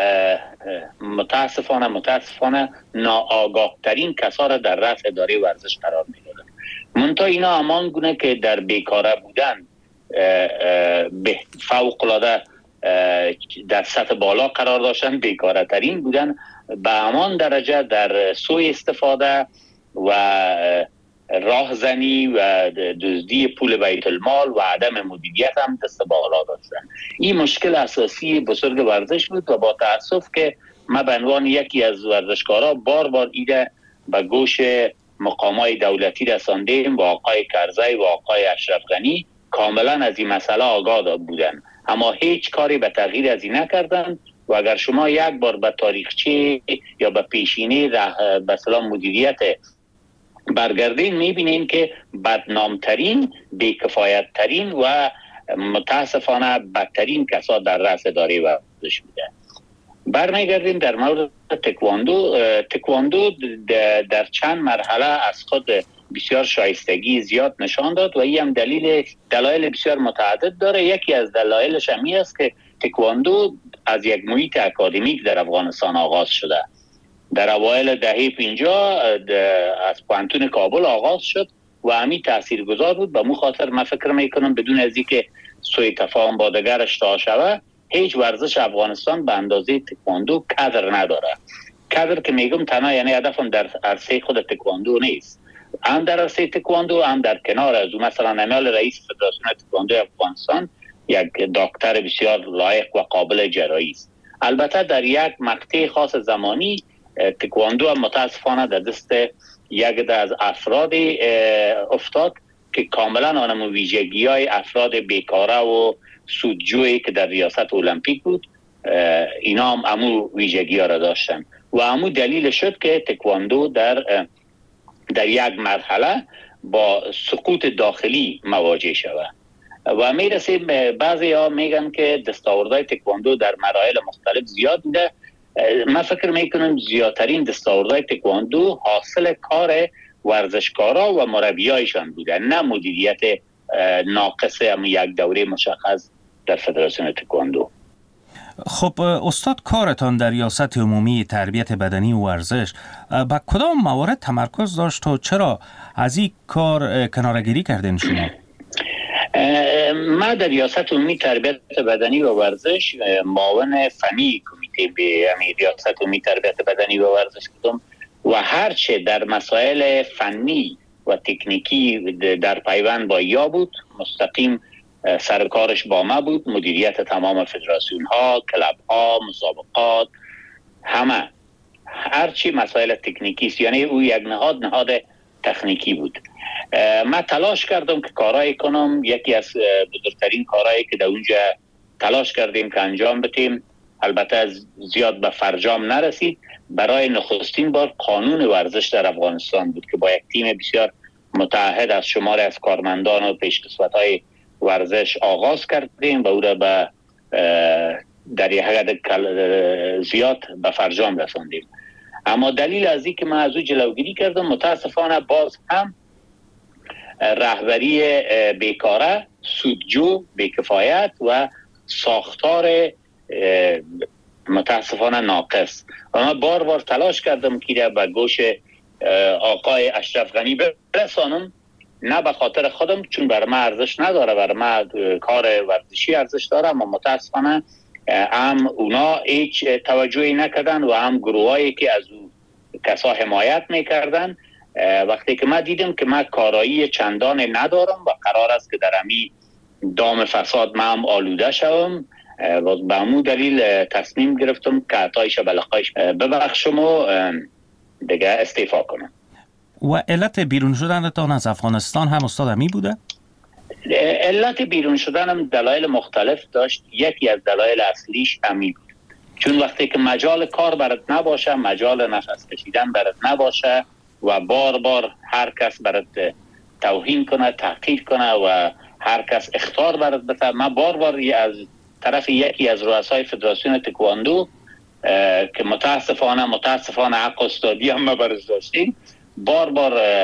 متاسفانه ناآگاه ترین کسا را در رأس اداره ورزش قرار میدادن. منتها اینا همان گونه که در بیکاره بودن فوق العاده در سطح بالا قرار داشتن، بیکاره ترین بودن، به همان درجه در سوء استفاده و راهزنی و دزدی پول بیت المال و عدم مدیریت هم دست بالا داشتن. این مشکل اساسی بزرگ ورزش بود و با تأسف که ما به عنوان یکی از ورزشکارا بار ایده به گوش مقامات دولتی رساندیم و آقای کرزی و آقای اشرف غنی کاملا از این مسئله آگاه بودن، اما هیچ کاری به تغییر از این نکردن. و اگر شما یک بار به تاریخچه یا به پیشینه به اصطلاح مدیریت برگردین، میبینین که بدنامترین، بیکفایتترین و متاسفانه بدترین کسا در رأس اداره ورزش بوده. برمیگردیم در مورد تکواندو در چند مرحله از خود بسیار شایستگی زیاد نشان داد و این هم دلایل بسیار متعدد داره. یکی از دلایلش همی است که تکواندو از یک محیط اکادمیک در افغانستان آغاز شده. در اوایل دهه 50 از پوانتون کابل آغاز شد و همی تاثیرگذار بود. به مو خاطر من فکر میکنم بدون از اینکه سوء تفاهم با دیگرش تا شود، هیچ ورزش افغانستان به اندازه تکواندو کادر نداره. کادر که میگم تنها یعنی هدفم در عرصه خود تکواندو نیست، هم در عرصه تکواندو هم در کنار از اون. مثلا نمال رئیس فدراسیون تکواندو افغانستان یک دکتر بسیار لایق و قابل جرایی است. البته در یک مقطع خاص زمانی تکواندو هم متاسفانه در دست یک از افراد افتاد که کاملا آنمو ویژگی های افراد بیکاره و سودجویی که در ریاست المپیک بود، اینا هم امو ویژگی ها را داشتن و امو دلیل شد که تکواندو در یک مرحله با سقوط داخلی مواجه شود. و میرسیم بعضی ها میگن که دستاوردهای تکواندو در مراحل مختلف زیاد بوده. من فکر میکنم زیادترین دستاوردهای تکواندو حاصل کار ورزشکارا و مربیایشان بوده، نه مدیریت ناقص هم یک دوره مشخص در فدراسیون تکواندو. خب استاد، کارتان در ریاست عمومی تربیت بدنی و ورزش با کدام موارد تمرکز داشت و چرا از این کار کناره‌گیری کردین شما؟ ما در ریاست عمومی تربیت بدنی و ورزش معاون فنی کمیته به ریاست عمومی تربیت بدنی و ورزش بودم و هرچه در مسائل فنی و تکنیکی در پیوند با یا بود مستقیم سرکارش با ما بود. مدیریت تمام فدراسیون ها، کلاب ها، مسابقات، همه هرچی مسائل تکنیکی است، یعنی او یک نهاد تکنیکی بود. من تلاش کردم که کارایی کنم. یکی از بزرگترین کارهایی که در اونجا تلاش کردیم که انجام بدیم، البته زیاد به فرجام نرسید، برای نخستین بار قانون ورزش در افغانستان بود که با یک تیم بسیار متعهد از شماری از کارمندان و پیشکسوت‌های ورزش آغاز کردیم و او را به در یک حد زیاد به فرجام رساندیم. اما دلیل از این که من از او جلوگیری کردم، متاسفانه باز هم رهبری بیکاره، سودجو، بیکفایت و ساختار متاسفانه ناقص. و من بار بار تلاش کردم که به گوش آقای اشرف غنی برسانم، نه به خاطر خودم چون بر من ارزش نداره، بر من کار ورزشی ارزش داره، اما متاسفانه هم اونا هیچ توجهی نکردن و هم گروهایی که از او کسا حمایت میکردن. وقتی که من دیدم که من کارایی چندان ندارم و قرار است که در امی دام فساد من هم آلوده شوم، و به همون دلیل تصمیم گرفتم که عطایش بلقایش ببخشم و دیگه استعفا کنم. و علت بیرون شدنتان از افغانستان هم استاد امی بوده؟ علت بیرون شدنم دلایل مختلف داشت. یکی از دلایل اصلیش امی بود، چون وقتی که مجال کار برات نباشه، مجال نفس کشیدن برات نباشه و بار بار هر کس برات توهین کنه، تحقیر کنه و هر کس اخطار برات بده. من بار بار از طرف یکی از رؤسای فدراسیون تکواندو که متاسفانه حق استادی هم ما برش داشتیم، بار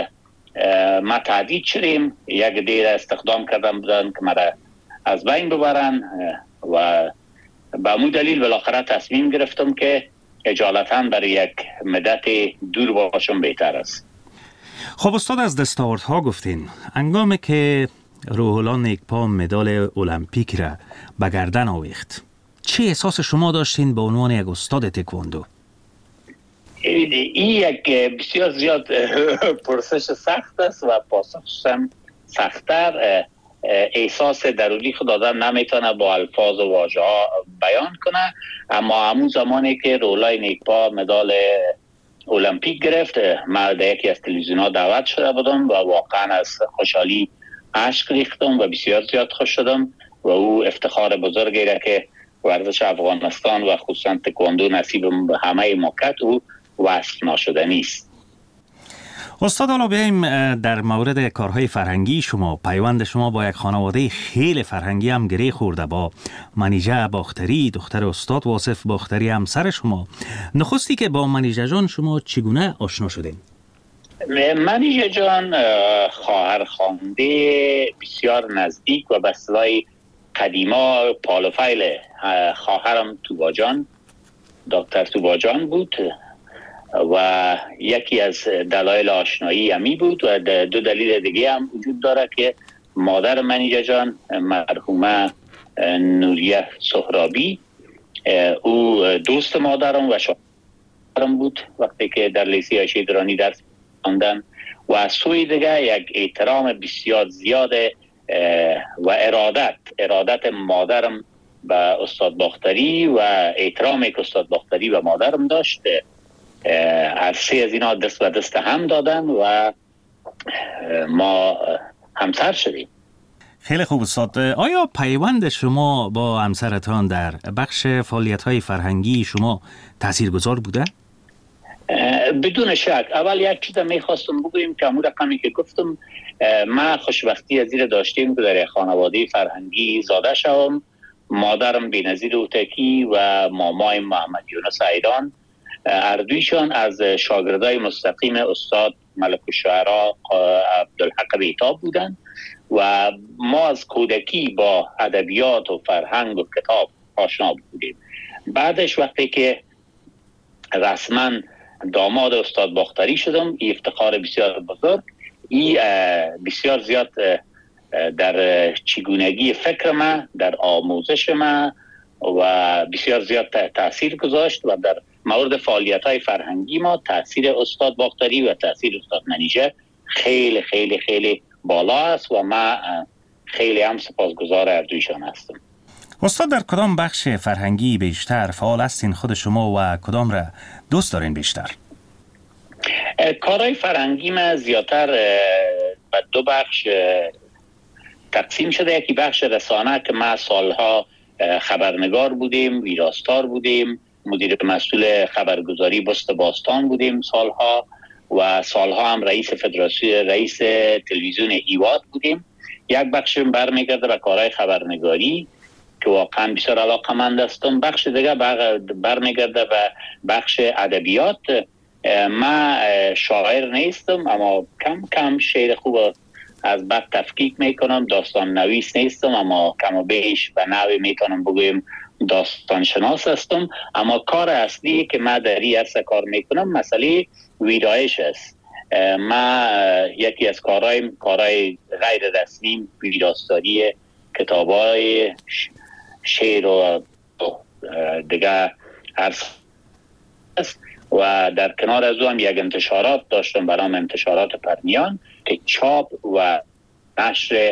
ما تهدید شدیم. یک دیر استخدام کردن بودن که مرا از بین ببرن و به همون دلیل بالاخره تصمیم گرفتم که اجالتا برای یک مدت دور باشم بهتر است. خب استاد، از دستاوردها گفتین. هنگامی که روح الله نیکپا مدال المپیک را به گردن آویخت، چه احساس شما داشتین به عنوان یک استاد تکواندو؟ این یک بسیار زیاد پرسش سخت است و پاسخش هم سخت‌تر. احساس درونی خود آدم نمیتونه با الفاظ و واژه ها بیان کنه. اما همون زمانی که روح الله نیکپا مدال المپیک گرفت، من در یکی از تلویزیون ها دعوت شده بودم و واقعا از خوشحالی اشک ریختم و بسیار زیاد خوش شدم و او افتخار بزرگی را که ورزش افغانستان و خصوصا تکواندو نصیب همه مملکت او وصف ناشدنی است. استاد، حالا بیاییم در مورد کارهای فرهنگی شما. پیوند شما با یک خانواده خیلی فرهنگی هم گره خورده، با منیژه باختری، دختر استاد واصف باختری، همسر شما. نخستی که با منیژه جان شما چگونه آشنا شدین؟ منیژه جان خواهر خوانده بسیار نزدیک و به اصطلاح قدیما پالوفیل خواهرم توباجان، دکتر توباجان بود و یکی از دلایل آشنایی امی بود. و دو دلیل دیگه هم وجود داره که مادر منیژه جان مرحومه نوریه سهرابی، او دوست مادرم و شوهرم بود وقتی که در لیسه عایشه درانی درس خواندن، و از سوی دیگه یک احترام بسیار زیاد و ارادت مادرم به استاد باختری و احترامی که استاد باختری و مادرم داشت، هر سه از اینا دست به دست هم دادن و ما همسر شدیم. خیلی خوب استاد. آیا پیوند شما با همسرتان در بخش فعالیت‌های فرهنگی شما تاثیرگذار بوده؟ بدون شک. اول یک چیز میخواستم بگویم که همون رقمی که گفتم، ما خوشبختی از این داشتیم که در خانواده فرهنگی زاده شوم. مادرم بی‌نظیر اوتکی و مامای محمد یونس ایران، اردویشان از شاگردای مستقیم استاد ملک الشعرا عبدالحق بیتاب بودند و ما از کودکی با ادبیات و فرهنگ و کتاب آشنا بودیم. بعدش وقتی که رسما داماد استاد باختری شدم، این افتخار بسیار بزرگ، این بسیار زیاد در چگونگی فکر من، در آموزش من و بسیار زیاد تاثیر گذاشت و در مورد فعالیت‌های فرهنگی ما تاثیر استاد باختری و تاثیر استاد منیژه خیلی خیلی خیلی بالا است و من خیلی هم سپاسگزار اردویشان هستم. استاد در کدام بخش فرهنگی بیشتر فعال هستین خود شما و کدام را دوست دارین بیشتر؟ کارهای فرهنگی من زیادتر به دو بخش تقسیم شده. یکی بخش رسانه که ما سالها خبرنگار بودیم، ویراستار بودیم، مدیر مسئول خبرگزاری بست باستان بودیم سالها و سالها هم رئیس فدراسیون، رئیس تلویزیون ایواد بودیم. یک بخش برمیگرده به کارهای خبرنگاری که واقعا بسیار علاقه‌مند هستم. بخش دیگه برمیگرده به بخش ادبیات. من شاعر نیستم اما کم کم شعر خوب از بد تفکیک میکنم. داستان نویس نیستم اما کم و بیش به نوی میتونم بگویم داستان شناس هستم. اما کار اصلی که من در این عرصه کار میکنم مسئله ویرایش است. من یکی از کارهای غیر رسمی ویراستاری کتابای شعر و دیگه عرصه است و در کنار از او هم یک انتشارات داشتم برام، انتشارات پرمیان که چاپ و نشر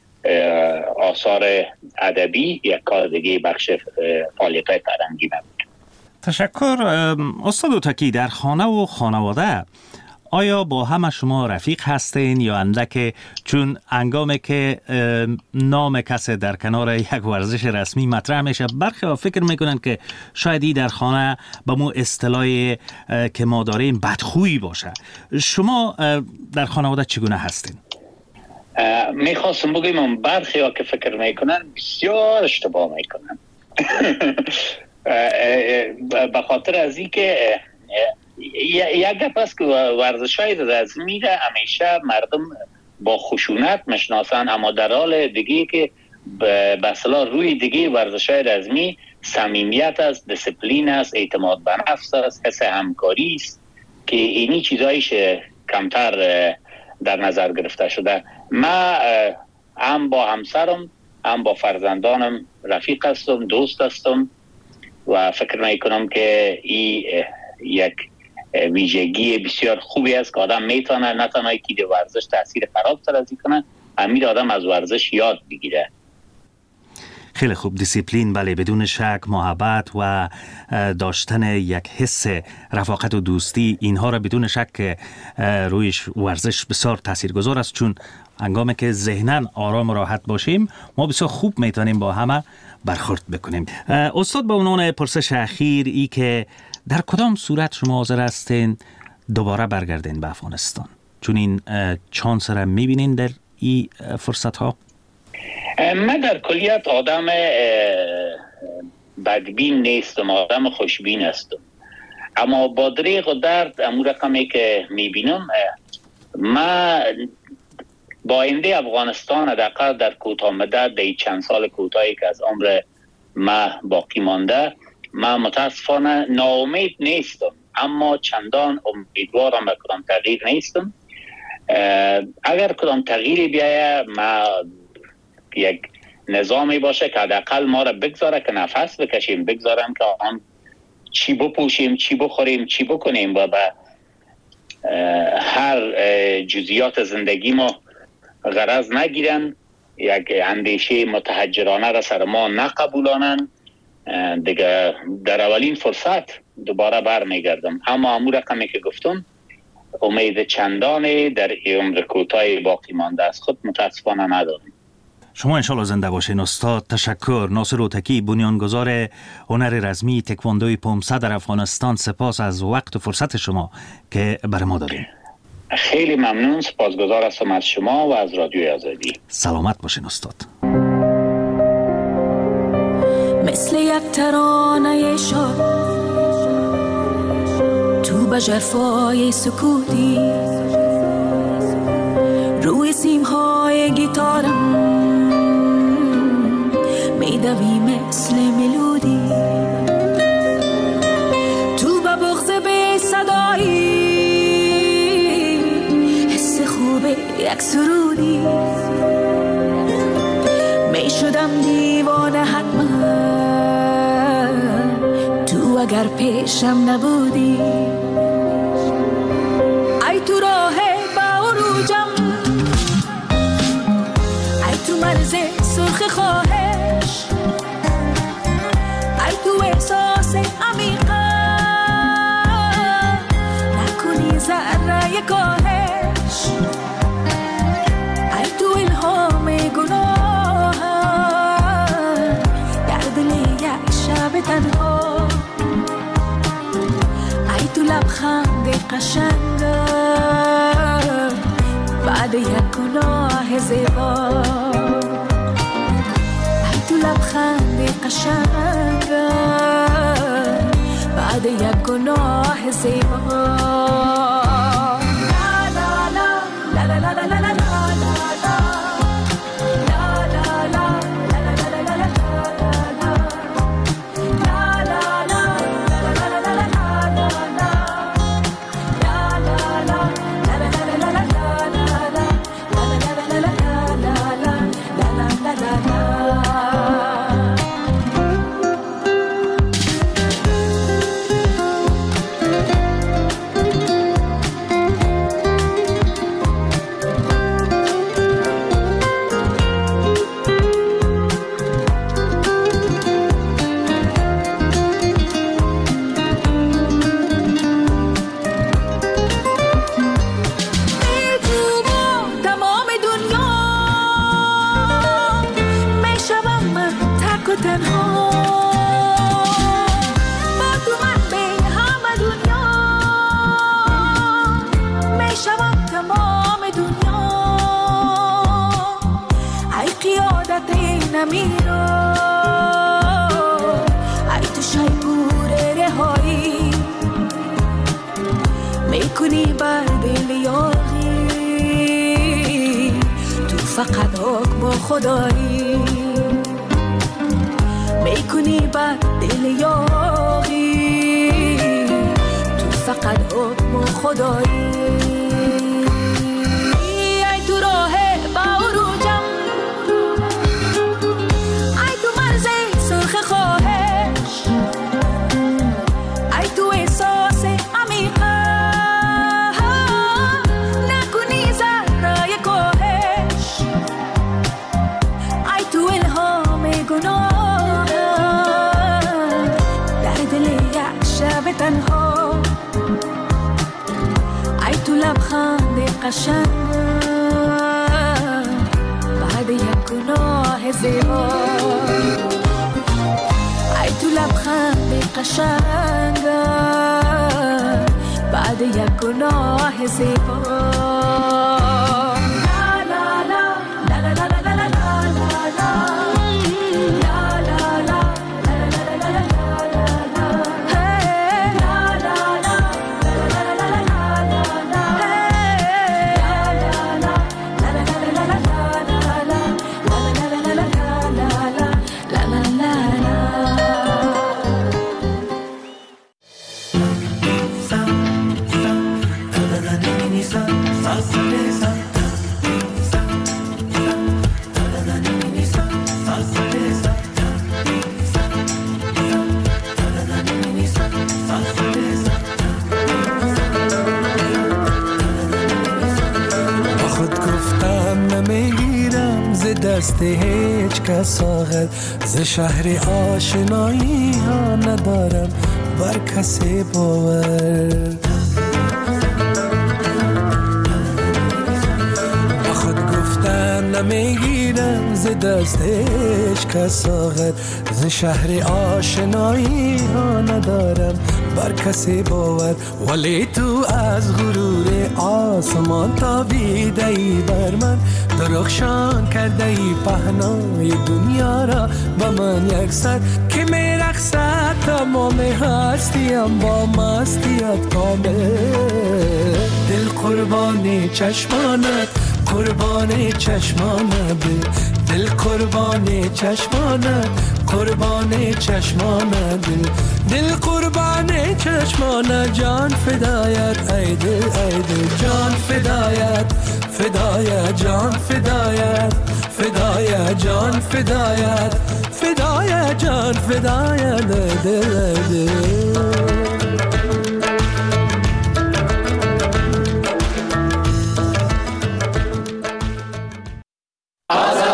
آثار ادبی یک کار دیگه بخش فعالیت‌های فرهنگی بود. تشکر. استاد اوتاکی، در خانه و خانواده آیا با همه شما رفیق هستین یا اندک چون انگامی که نام کسی در کنار یک ورزش رسمی مطرح میشه برخی ها فکر میکنن که شاید در خانه با مو اصطلاحی که ما داریم بدخویی باشه. شما در خانواده چگونه هستین؟ میخواستم بگیم برخی ها که فکر میکنن بسیار اشتباه میکنن به خاطر از این که یک گپ است که ورزش‌های رزمی را همیشه مردم با خشونت میشناسن، اما در حال دیگه که به اصطلاح روی دیگه ورزش‌های رزمی صمیمیت است، دیسپلین است، اعتماد به نفس است، حس همکاری است که اینی چیزایش کمتر در نظر گرفته شده. من هم با همسرم هم با فرزندانم رفیق هستم، دوست هستم و فکر میکنم که این یک ویژگی بسیار خوبی است که آدم میتونه نه تنها که ورزش تاثیر خراب سازی کنه، همین آدم از ورزش یاد بگیره. خیلی خوب. دیسیپلین، بله، بدون شک، محبت و داشتن یک حس رفاقت و دوستی، اینها را بدون شک رویش ورزش بسیار تاثیرگذار است، چون هنگامی که ذهناً آرام و راحت باشیم ما بسیار خوب میتونیم با همه برخورد بکنیم. استاد، به عنوان پرسش اخیر ای که در کدام صورت شما حاضر هستین دوباره برگردین به افغانستان؟ چون این چانس را میبینین در این فرصت ها؟ من در کلیت آدم بدبین نیستم، آدم خوشبین هستم، اما با دریغ و درد امور رقمی که میبینم من با آینده افغانستان حداقل در کوتاه مدت در چند سال کوتاهی که از عمر ما باقی مانده من متاسفانه ناامید نیستم، اما چندان امیدوارم به کدام تغییر نیستم. اگر کدام تغییری بیایه ما یک نظامی باشه که حداقل ما را بگذاره که نفس بکشیم، بگذارم که آن چی بپوشیم، چی بخوریم، چی بکنیم و به هر جزئیات زندگی ما غرض نگیرن، یک اندیشه متحجرانه را سر ما نقبولانن. دیگه در اولین فرصت دوباره برمیگردم، اما امور رقمی که گفتم امید چندانی در عمر کوتاه باقی مانده از خود متاسفانه ندارم. شما انشالله زنده باشین استاد. تشکر. ناصر اوتکی، بنیانگذار هنر رزمی تکواندوی پومسه در افغانستان، سپاس از وقت و فرصت شما که برای ما دادین. خیلی ممنون، سپاسگزار هستم از شما و از رادیوی آزادی. سلامت باشین استاد. مثل یک ترانه شاد تو به ژرفای سکوتی روی سیمهای گیتارم میدوی مثل ملودی. بودی، تو با بغض به صدایی حس خوب یک سرودی، می شدم دیوانه حتما تو اگر پیشم نبودی. ای تو راه با عروجم، ای تو مرز سرخ خواهش، ای تو احساس عمیقا نکنی ذره کاهش، ای تو الهام گناه در دل یک شب تنها، ای تو لبخند قشنگ بعد یک گناه زیبا، ای تو لبخند قشنگ بعد یک گناه زیبا. فقط حکم با خدایی میکنی بر دل یاری، تو فقط حکم با خدایی. ای تو راه با عروجم، ای تو مرز سرخ خواهش، ای تو احساس عمیقا نکنی ذره کاهش، ای تو الهام گناه در دل یک شب تنها، ای تو لبخند قشنگ بعد یک گناه زیبا، ای تو لبخند قشنگ بعد یک گناه زیبا. دست هیچ کس آخر ز شهر آشنایی ها ندارم بر کسی باور، با خود گفتن نمیگیرم ز دست هیچ کس آخر ز شهر آشنایی ها ندارم بر کسی باور، ولی تو از غرور آسمان تابیده ای بر من، درخشان کرده ای پهنای دنیا را با من یکسر، که میرقصد تمام هستیم با مستیت کامل. دل قربان چشمانت، قربان چشمانت، دل قربان چشمانت، قربان چشمانت، دل قربان چشمانت، جان فدایت ای دل، ای دل جان فدایت، فدایت جان فدایت، فدایت جان فدایت، فدایت جان فدایت ای دل، ای دل.